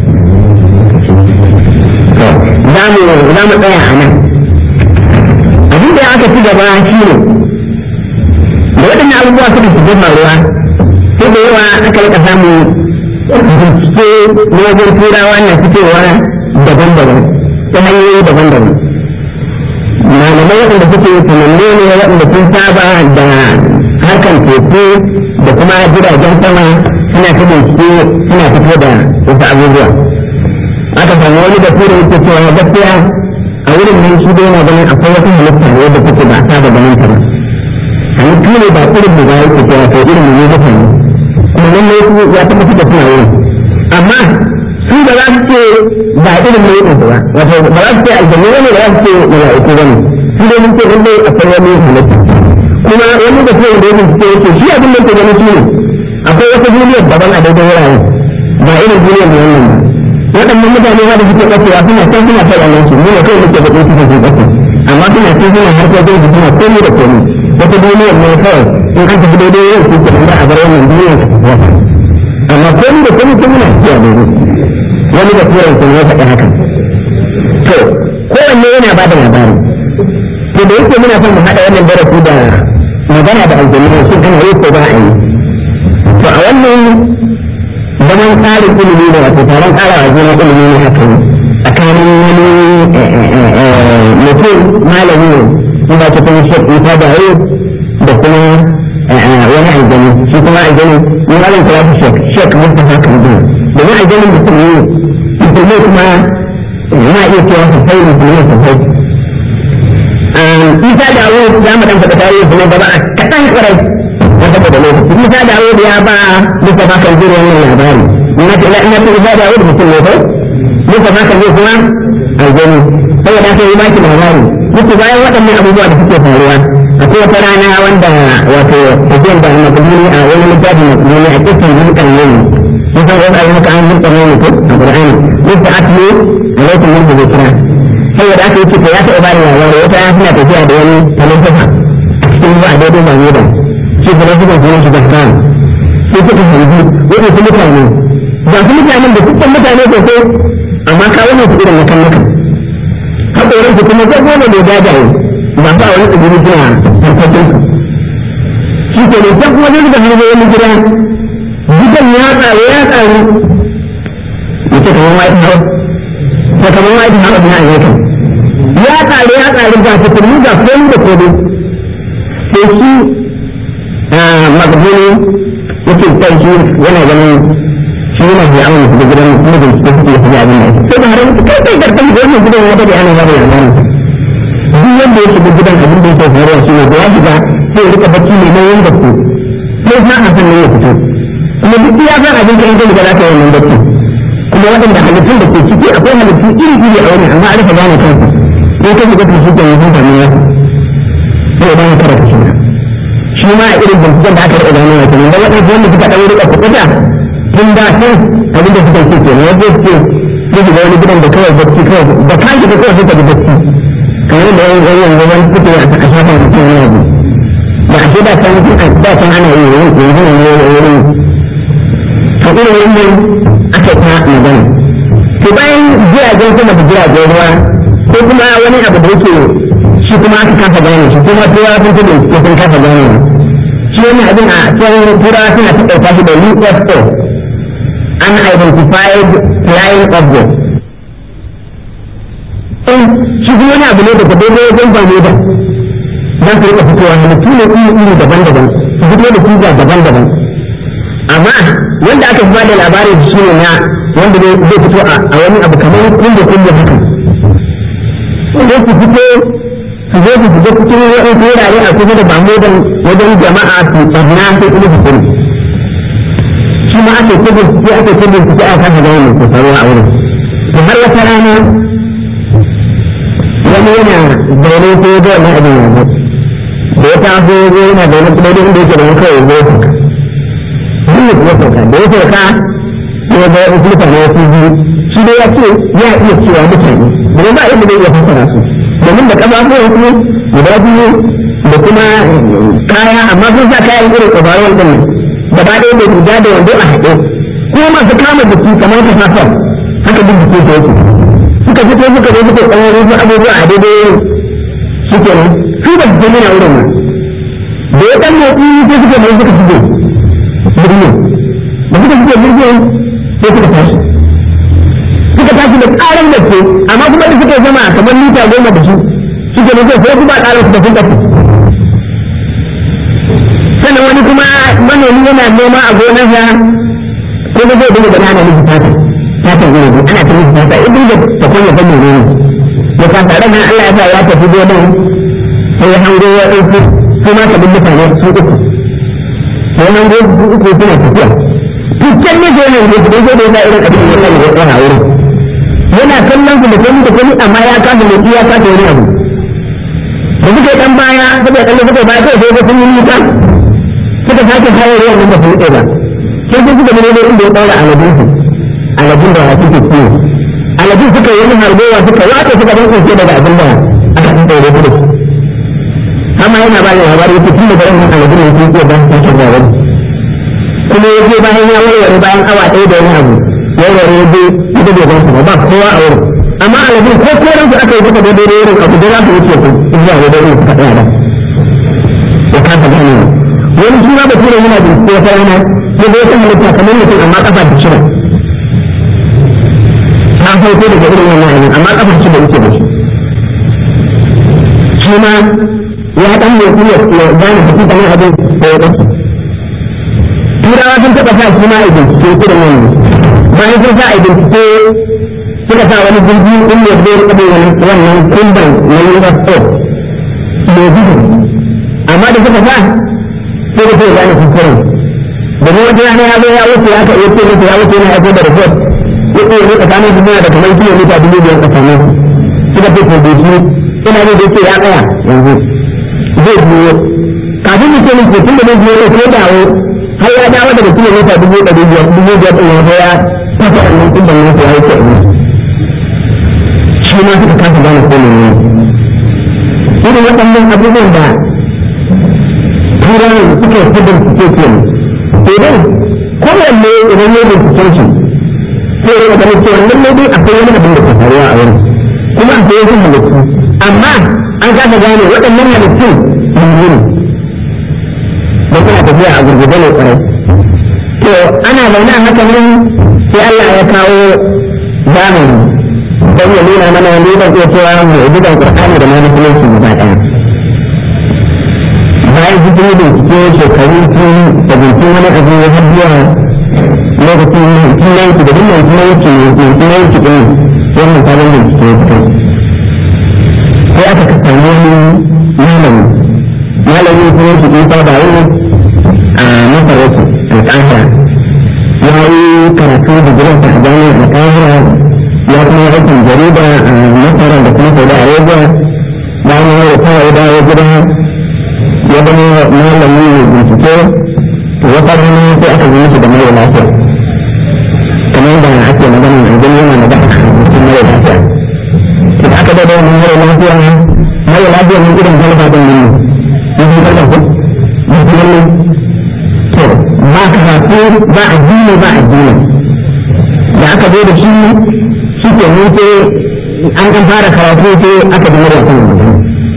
za mu za mu tsaya a nan abin da aka ci gaba shi ne da waɗannan abubuwa suka shiga faruwa sai da yawa aka rika samu bincike na wajen turawa na fitowa daban-daban ta hanyoyi daban-daban malamai waɗanda suke tunanne ne waɗanda sun saba da harkar teku da kuma jiragen sama suna ta bincike suna fito da wasu abubuwa aka samu wani da tura yake cewa gaskiya a wurin nan shi dai yana ganin akwai wata halitta wadda take ba a saba ganin ta ba halittu ne ba irin da za a yake cewa sai irin ne mutane kuma nan ne su ya tabbata da suna wurin amma su ba za su ce ba irin ne yake ba wato ba za su ce aljanna ne ba za su ce mala'iku ba ne su dai mun ce lallai akwai wani halitta kuma wani da tura da yake ce yake shi abin da ke ganin shi ne akwai wata duniyar daban a daidai wurare ba irin duniyar da wannan ba waɗannan mutane ba da suke ɓacewa suna can suna kai wannan su ne kawai muke baƙin suke ke ɓace amma suna can suna harkokin su suna komi da komi wata duniyar ne kawai in an tafi daidai yau su ke da a bar wannan duniyar ta tafiya amma komi da komi sun muna tafiya daidai wani da turan sun ya faɗi haka to kowanne yana ba da labari to da yake muna son mu haɗa wannan darasi da magana da aljanna sun kana yi ko ba a yi to a wannan zaman tsarin ilimi ne wato taron ƙara a juna ilimi ne haka ne tsakanin wani mutum malami ne in ba ta kuma shek isa da yau da kuma wani aljani shi kuma aljani ne malam kira ta shek shek mustafa kandu domin aljanin mutum ne mutum ne kuma na iya cewa sosai mutum ne sosai isa da yau za mu ɗan faɗa tarihi ne ba ba a kaɗan ƙwarai wata da lokaci Musa Dawud ya ba Musa ba kan jira wannan labari ina ce ina ce Musa Dawud mutum ne ko Musa ba kan jira kuma aljani saboda haka yi baki labari muku bayan waɗannan abubuwa da suke faruwa akwai wata rana wanda wato tafiyar da makabuli a wani littafin makabuli a cikin zulkan yau mun san wani ayyuka an zulkan yau ko a Qur'ani yadda aka yi a lokacin mulki da kira saboda aka yi ce ya taɓa bani labari wata rana suna tafiya da wani talantafa a cikin ruwa a daidai ba ne da shi talantafa sunan shi Gafran sai suka hanzu waɗansu mutane ga su mutanen da dukkan mutane sosai amma kawo ne su irin na kan haƙorin su kuma zai gome mai jajaye ba ba wani tsibiri suna harkokin su shi ke ne ta kuma zai da hanzo wani gida gidan ya tsaro ya tsaro ya ce kamar white house ta kamar white house na amerika ya tsaro ya tsaro ga su turmi ga komi da komi sai shi magabini yake kai shi yana ganin shi yana da awon su da gidan mijin su suke yi abin da sai da haram kai kai karfin da wannan gidan ya dade ana bada labarin duk wanda ya shiga gidan abin da yake faruwa shi ne da ya shiga sai ya rika bacci mai nauyin gaske sai ma a san ne ya fito kuma duk ya san abin da yake da zaka yi wannan bacci kuma waɗanda halittun da ke ciki akwai halittu iri iri a wani amma a rika gane kansu sai ka shiga shi da yanzu da ne ya sai da ya karanta shi shi ma a irin binciken da aka rika gane wa kenan da waɗansu wanda suka ɗan rika kuɗa tun da sun abin da suka ce ke ne wanda suke sai ga wani gidan da kawai bacci kawai da kan shi da kawai suka da bacci kamar da yayin yayin da wani suke a shafin mutum ne abu da ashe da san mutum a da san ana yi yanzu ne ne ne to irin wannan aka ta magana to bayan jiragen sama da jiragen ruwa ko kuma wani abu da yake shi kuma aka kafa gane shi kuma turawa sun fi da sun kafa gane shi wani abin a can turawa suna ta ɗauka shi da U F O unidentified flying object shi kuma wani abu ne daga daidai wajen zane da don su rika fitowa halittu ne iri daban-daban su fito da tuga daban-daban amma wanda aka fi da labarin shi ne na wanda zai fito a wani abu kamar kunde-kunde haka wanda su fito su zo su fito cikin waɗansu wurare a kusa da bamudan wajen jama'a su ɓarna sai kuma su kuri shi ma ake kudin sai ake kudin su aka kasa gani mai faruwa a wurin to har wata rana wani yana zaune ko ya ga wannan abin yanzu da ya taso ya yana zaune kuma da inda yake da wani kawai zai sauka duk ya sauka da ya sauka ya ga wasu mutane ya fi biyu shi dai ya ce ya iya cewa mutane domin ba inda zai iya fassara su domin da ƙafafuwan su guda biyu da kuma kaya amma sun sa kayan irin ƙabarwar ɗin nan gaba ɗaya da riga da wando a haɗe ko masu kama jiki kamar ka safar haka duk jiki ta yake suka fito suka zo suka ɗan rufe abubuwa a daidai su ke nan su ba su ce mina wurin ma da ya ɗan motsi sai suka mai suka shige birnin da suka shige birnin sai suka tashi suka tashi da ƙarar da ke amma kuma da suka zama kamar mita goma da su suke da sai kuma ƙarar su da sun ƙafi sannan wani kuma manomi yana noma a gonarsa ko da zai dinga gani ana nufi fata fata zai yi ana ta nufi fata idan da ta kwanya ta nome ne ya fata ran nan Allah ya sa ya tafi gonar sai ya hango ya ɗauki su ma sabbin mutane su uku sai ya hango su uku suna tafiya tukken ne zai yanzu su dai zai da irin abin da ya kan ya wurin yana kallon su da komi da komi amma ya kasa mai iya kasa wani abu da suka yi ɗan baya suka yi ɗan suka baya kai sai ga sun yi nisa suka sake kawo ruwan nan da su rike ba sai sun suka nemo inda ya daura aladun su aladun da suke ciwo aladun suka yi harbowa suka wace suka dan kunce daga abin da aka san da rubutu amma yana ba da labari yake tun da wannan aladun ne sun ce ba su sake da wani kuma ya je bayan ya warware bayan awa ɗaya da wani abu warware ya je ita bai gansu ba ba kowa a wurin amma aladun ko koran su aka yi suka daidai da wurin abu da za su wuce su in zuwa daidai wurin suka tsaya da ya kasa ganewa wani suna da tura yana da ko ta yana ko da yake halitta kamar mutum amma kafa ta shida ta farko daga irin wannan abin amma kafa shida yake da shi shi ma ya dan ne kuma ya gane cikin dan abin da ya dace turawa sun taba sa shi ma a bincike irin wannan bayan sun sa a bincike suka sa wani jirgi in ya zai rika wannan kundan na U F O mai gudu amma da suka sa sai da sai gane kuskuren domin wata rana ya zo ya wuce ya ka iya ce mutu ya wuce yana aiko da report ya ce ne tsakanin su da kamar kilomita dubu biyar tsakanin suka ce ko da shi ina ne da yake ya tsaya yanzu zai biyo kafin mutumin ke tun da zai biyo ko dawo har ya dawo daga kilomita dubu ɗari biyar dubu biyar ɗin ya ya fasa wannan inda ne ya yi kyau shi ma suka kasa gane ko ne irin waɗannan abubuwan da turawan suke fidin suke ke ne to dai kowanne idan ya binciken shi sai ya ganin cewa lallai dai akwai wani abin da ke faruwa a wurin kuma akwai wasu halittu amma an kasa gane waɗannan halittun yanzu ne da suna tafiya a gurgurde ne kwarai to ana zaune a haka nan sai Allah ya kawo zamani don ya nuna mana wanda ya iya cewa mu ibudan Qur'ani da ma musulunci gaba ɗaya bayan cikin bincike shekaru tun da bincike wani abu ya har zuwa lokacin nineteen ninety da duk nineteen ninety nineteen ninety ɗin wannan sabon bincike ya fito sai aka samu wani malami malami kuma shi isa ba wani a masar yake alƙahira ya yi karatu da gidansa a jami'ar alƙahira ya kuma aikin jarida a masar da kuma saudi arabia bayan ya rasa ya dawo gida ya zama malami mai bincike to wata rana sai aka zama shi da mara lafiya kamar da ake magana a gani yana magana a cikin mara lafiya da aka daidai wani mara lafiya mara lafiya mun irin galba don nini yin galba ko musulmi to ba karatu ba addini ba addini da aka zo da shi shi ke nufe an kan fara karatu ce aka ji mara kan magana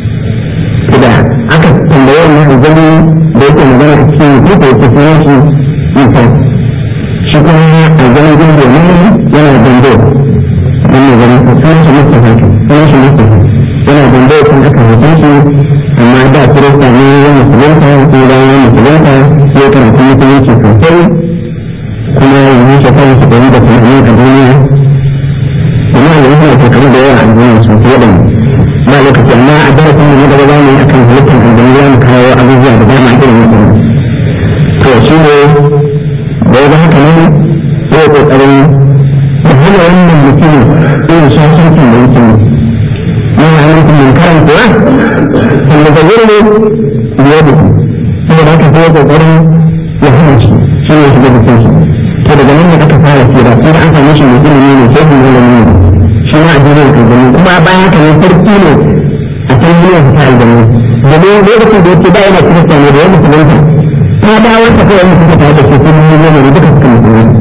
da aka tambaye wani aljani da yake magana a cikin tuta yake sunan shi isa shi kuma aljani gungo ne yana dando wani gani sunan shi mustafa sunan shi mustafa yana dando kan aka haife shi amma da kirista ne ya musulunta ko da ya musulunta ya karanta musulunci sosai kuma yanzu shekarar shi ɗari da tamanin a duniya amma da wasu na shekaru da yawa a duniya sosai da ba lokaci amma a darasin da gaba za mu yi akan halittar aljanu za mu kawo abubuwa da dama a irin mutum to shi ne da ya haka nan ya yi kokarin da hana wannan mutum irin shashancin da yake yana halittar mun karan kuwa wanda da wuri ne ya buku saboda haka sai ya kokarin ya hana shi shi ne shiga jikin shi to daga nan da aka fara fira sai da an same shi mai ilimi ne sai kuma ilimi ne shi ma addinin aljanu kuma bayan haka ne sarki ne a can yi wasu ta aljanu domin lokacin da yake da yana kirista ne da ya musulunta ta dawo ta kawai mutum ta da shi sun yi ne duka suka musulunta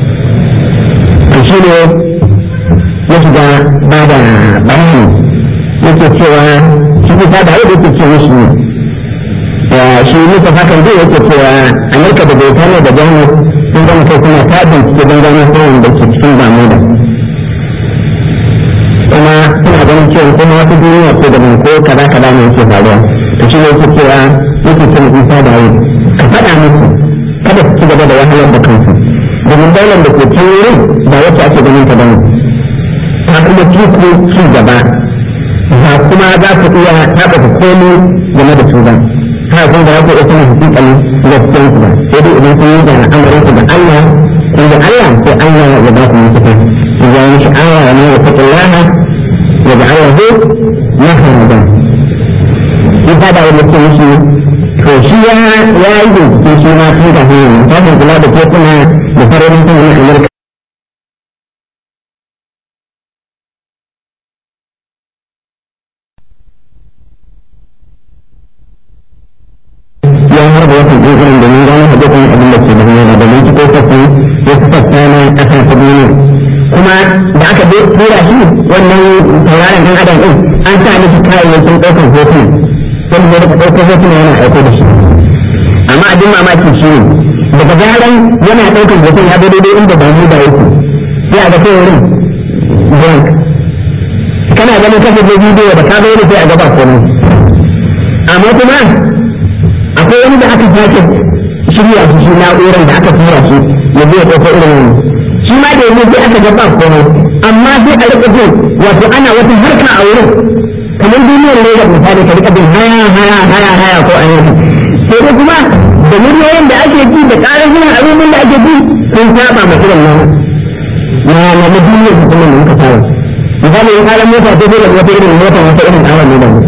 to shi ne ya shiga ba da bayani yake cewa shi ne ta da yadda yake ce mishi ne shi muka hakan zai yake cewa amurka da birtaniya da jamus sun gama kai suna ta bincike don gano sauran da ke cikin damuwa kuma suna ganin cewa kuma wata duniya ko da ko kaza kaza ne yake faruwa to shi ne yake cewa yake ce mu isa da yi ka faɗa musu kada su ci gaba da wahalar da kansu domin daular da ke cikin wurin ba wacce ake ganin ta bane ta kuma ci ko ci gaba ba kuma za ku iya taɓa komai game da su ba ha kun da ku iya sanin hakikalin gaskiyar su ba sai dai idan sun yi da al'amarin su da Allah kun da Allah sai Allah ya ba ku mutuka ya yi shi aya ne da fakillaha ya da Allah zai ya harada ya fada wani mutum shi to shi ya yi bincike shi ma tun da hanyar ta kula da tekuna da farin mutum na Amurka ya harba wata ƙoƙarin da mun gano hajjatan abin da ke da hanyar da mun ci ƙoƙarin ya fi fasta na ƙasa ta duniya kuma da aka tura shi wannan tauraron ɗan adam ɗin an sa miki kayayyakin ɗaukar hotuna wanda ya rika ɗaukar hotuna yana aiko da shi amma abin mamaki shi ne daga zaran yana ɗaukar hoton ya zo daidai inda ba mu da yake sai a ga kai wurin blank kana ganin kashe bidiyo da ka zo wurin sai a gaba komai amma kuma akwai wani da aka sake shirya shi shi na'urar da aka tura shi ya zai ɗauka irin wani shi ma da yanzu sai aka gaba komai amma sai a rika jin wato ana wata harka a wurin kamar duniyar ne da misali ka rika bin haya haya haya haya ko an yanzu sai dai kuma da miliyoyin da ake ji da ƙarar suna abubuwan da ake ji sun saba ma irin nan na na na duniyar da kuma da muka samu misali in ƙarar mota sai dai da wata irin mota wata irin ƙarar ne da mu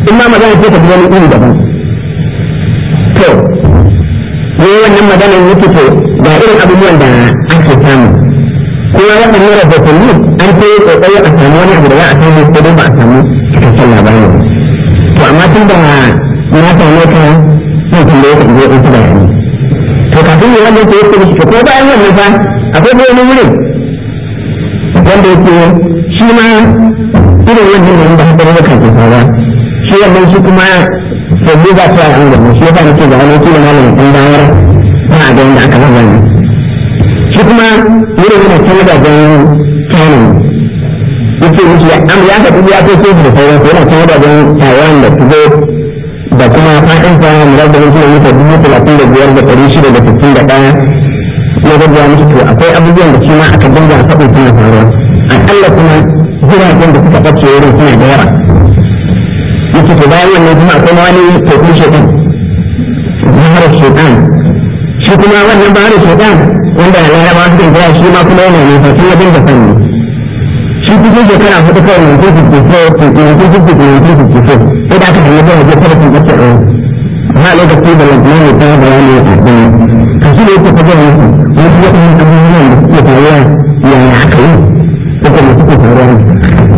in ma magana ce ta bi wani iri daban to ne wannan maganar yake to ga irin abubuwan da ake samu kuma waɗannan rahotanni an ta yi ƙoƙari a samu wani abu da za a samu ko dai ba a samu cikakken labarin to amma tun da na same ka sun tambaye ka in zo in ta bayani to kafin yi wannan ko yake mishi ko bayan wannan fa akwai wani wurin wanda yake shi ma irin wannan da haka ne kan tsara shi wannan shi kuma sai dai ba ta an gaba shi yasa nake ga wani kila malamin dan dawar ba a ga inda aka zama ne shi kuma wurin yana cikin wajen China yake mishi am ya ka ya ko ce da sauran yana cikin wajen Taiwan da Tibet da kuma fadin sa murabbin kilomita dubu talatin da biyar da ɗari shida da sittin da ɗaya ya gaggaya mishi to akwai abubuwan da shi ma aka dinga faɗin suna faruwa akalla kuma jiragen da suka ɓace wurin suna da yawa yake to bayan wannan kuma akwai wani tekun shekan bahar shekan shi kuma wannan bahar shekan wanda laraba suka kira shi ma kuma yana nufa sun wajen da fanni shi cikin shekara hudu kawai nineteen fifty-four to nineteen fifty to nineteen fifty-four sai da aka hanyar da wajen tarafin ɓace a ba lokaci da lantana ne ta bayani a ɗaya to shi ne yake ta gaya musu wasu waɗannan abubuwan da suke faruwa yaya aka yi ko kuma suke faruwa ne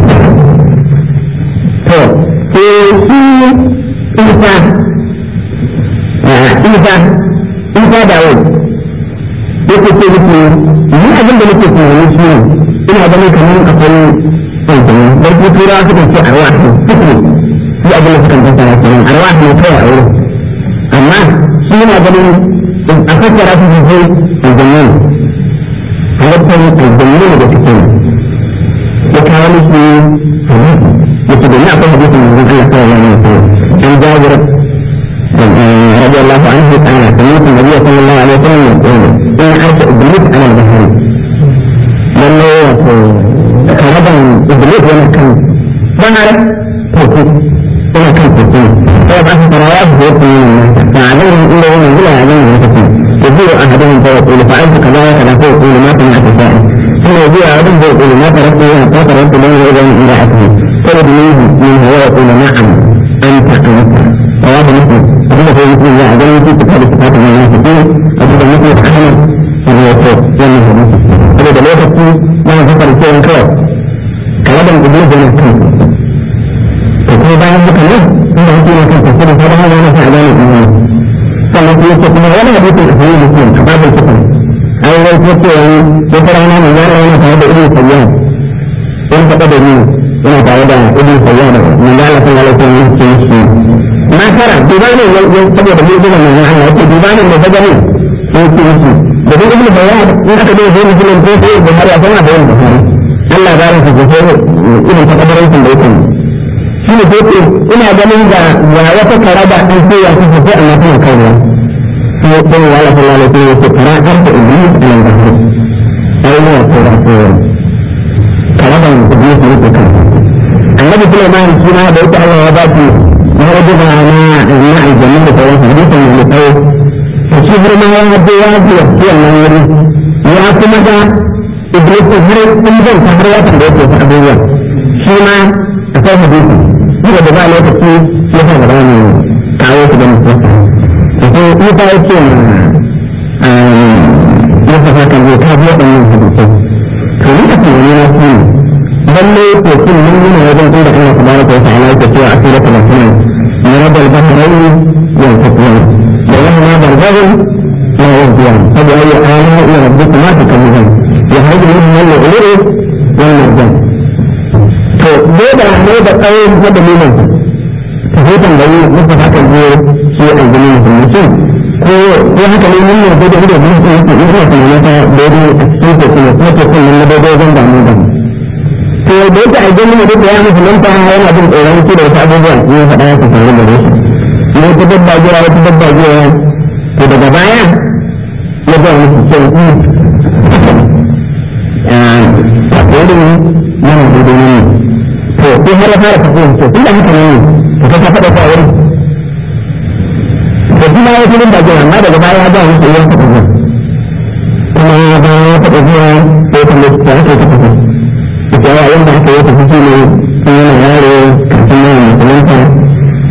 to sai isa isa isa da wani yake ce muke yi abin da nake tunani shi ne ina ganin kamar akwai tsantsani don ku tura suka ce arwa ne suke yi abin da suka tantana kenan arwa ne kawai a wurin amma shi yana ganin a fassara su sosai aljanna ne halittar aljanna ne da suke ya kawo musu hadisi yake domin akwai hadisin da zai Allah kawai wani mutum an jabir رضي الله عنه قال سمعت النبي صلى الله عليه وسلم يقول إن عرش إبليس على البحر لما كربا إبليس وما كان ظهر توقيت وما كان توقيت فيبعث تراواه ويقول فعليهم إلا وما زل عليهم ويقول يجيء أحدهم فيقول فعلت كذا وكذا فيقول ما سمعت سائل ثم يجيء أحدهم فيقول ما تركت حتى تركت بين يدين امرأته فيجد منه منه ويقول نعم أنت أنت رواه مسلم أبدا في مثل الله أدنى في كتاب صفات المنافقين أبدا مثل أحمد فهو يقول يوم الحديث أبدا لا يكفي ما ذكر شيء كذا كلام إبليس من الكلام فكل بعض ذكر إنه في مكان تفسير هذا هذا أنا فعلان الإيمان فالتي يستطيع ولا حديث الأخير المسلم أباب الفتن أو لو تفسير ذكر أنا من ذلك أنا فهذا ابن سياد إن تقدرين أنا فهذا ابن سياد من ذلك صلى الله عليه وسلم ما ترى ديوان يتبع بالجزء من المعنى ديوان المفجرين في التنسي بدون ابن بيان من أكد يزيد في الانتوسي بحري أسمع بين البخاري الله بارك في الجزء إذن تقدرين في البيتين شنو تقول إن أجمعين ذا ويتكرد أن فيه أسفة أن يكون كونها في يقول الله صلى الله عليه وسلم يتكرى أرض إبليس على البحر أين يتكرى كرد إبليس يتكرى النبي سليمان سيما بيت الله وباتي ووجد مع مع الجميع فهو حديث من الخير فشبر ما يهدي يهدي يحكي النور يأكل مدى إبليس الهرب تنزل تحريات البيت وتحبية شيما أكل حديث هذا بقى لا تكي فيها غرامي تعويت بمسلسة فهو إذا يكون يفضل كان يتابع من الحديثين فليأتي من الحديثين بل يكون من وجد عند الله تبارك وتعالى تسوى عسيرة الأسنان مرد البحرين ينفقون بينهما برزخ لا يبديان فبأي آلاء ربكما تكذبان يخرج منهما اللؤلؤ والمرجان فبدا هذا قول بدليلا فهو تنبغي مصطفى كالجير في الجنين في المسيح ko haka ne mun yarda da ido mun san ko ina kuma ta dole a cikin ko kuma ko ko mun da dole zan da mu da to da yake a gani da ya musu lanta yana jin tsoron su da wasu abubuwan ne faɗa ya ku tare da shi ne ta dabba jira wata dabba jira to daga baya ya ga musu cewa ta dole ne yana da dole ne to ko har ya fara tafiya to tunda haka ne to ka faɗa ta wuri to kuma ya tunin da jira amma daga baya ya ga musu ya faɗa kuma ya ba ya faɗa jira sai ta mutu ta ta tafi da yayin da aka yi tafi shi ne sun yana yaro kafin yana musulunta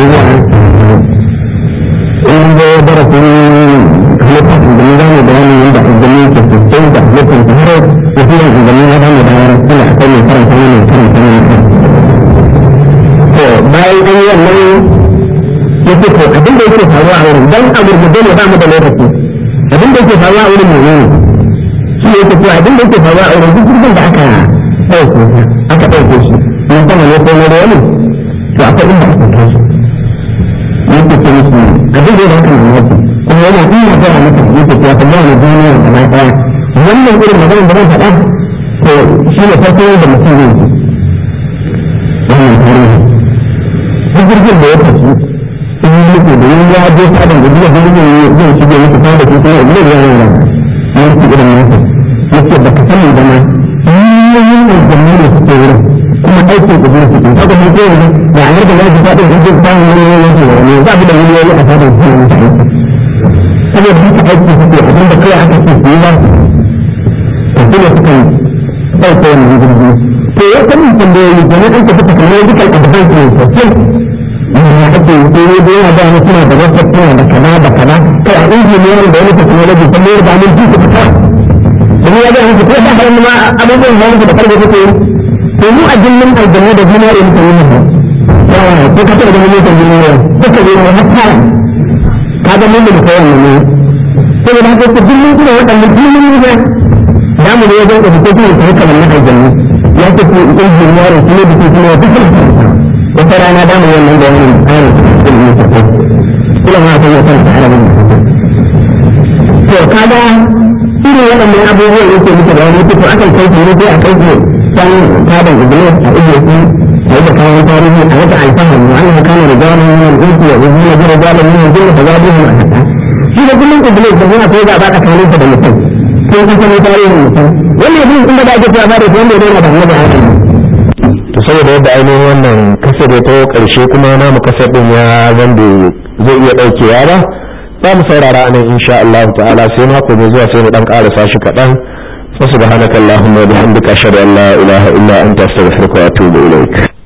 abubuwa in da ya dara kuma halittar da za mu bayani yadda aljami ke sosai da halittar da har da fiye aljami ya damu da yara suna akwai mai karanta ne karanta ne to bayan an yi wannan ya ce to abin da yake faruwa a wurin don a gurgurde ne ba mu da lokaci abin da yake faruwa a wurin mai shi ne yake cewa abin da yake faruwa a wurin duk jirgin da aka ɗauke aka ɗauke shi in sama ne ko na da wani to akwai inda aka kai shi yake ce musu abin da ya haka na yake kuma yana ina gaya maka yake cewa ta gaya na duniya gaba ɗaya wannan irin maganar da zan faɗa to shi ne farko da mutum zai ji wannan tarihi duk jirgin da ya tafi in yi mutu da yin ya je fadin da biya jirgin zai shige mutu fada ko kuma ya yi yawan rana ya mutu irin mutu yake ba ka sani da ma yiwuyin aljannu ne suke wurin kuma aiki da zuwa suke haka mun ko yanzu da a yadda ya ji fadin jirgin samun wani yanki da wani za a bi da miliyoyi a fadin su ne mutane saboda haka aiki suke abinda kawai aka ce su yi ba to su ne suka ɗauke wani jirgi to ya kanin tambayoyi domin an tafi technological advance ne sosai ya ake yi ko yi da yana da wani suna da wata suna da kaza da kaza kai a injiniyar da wani technology ta mayar da amin jiki ta kawai domin ya ga yanzu ko ta harin ma abubuwan da wani da farko suke yi to mu a jinnin aljannu da zinari muka yi musu ko ka taɓa ganin mutum zinari ko ka yi mai hatta ka ga mun da muka yi wannan ne saboda haka ku jinnin kuma waɗannan jinnin ne da mu ne ya zan ɗauki ko kuma ta yi kamar na aljannu ya ce ku injiniyar su ne da ke kuma wata kuma wata rana da mu wannan da wannan tsarin ilmi ta ko kula ma ta yata ta arabin to kaga irin waɗannan abubuwan yake muke da wani to akan kai ne sai a kai ko san kadan iblis a iya su sai da kayan tarihi a wata alfahari wa annahu kana rijalan min al-insi wa inna rijalan min al-jinni fazaduhum ahada shi da kullun iblis da yana kai da ba ka kanin da mutum sai ka san tarihin mutum wannan iblis inda da ake cewa ba da wanda yana da annabi Adam to saboda yadda ainihin wannan kasar da ta karshe kuma namu kasar din ya zande zai iya daukewa ba za mu saurara anan insha Allah ta'ala sai mako mai zuwa sai mu dan karasa shi kadan fa subhanakallahumma wa bihamdika ashhadu an la ilaha illa anta astaghfiruka wa atubu ilaik.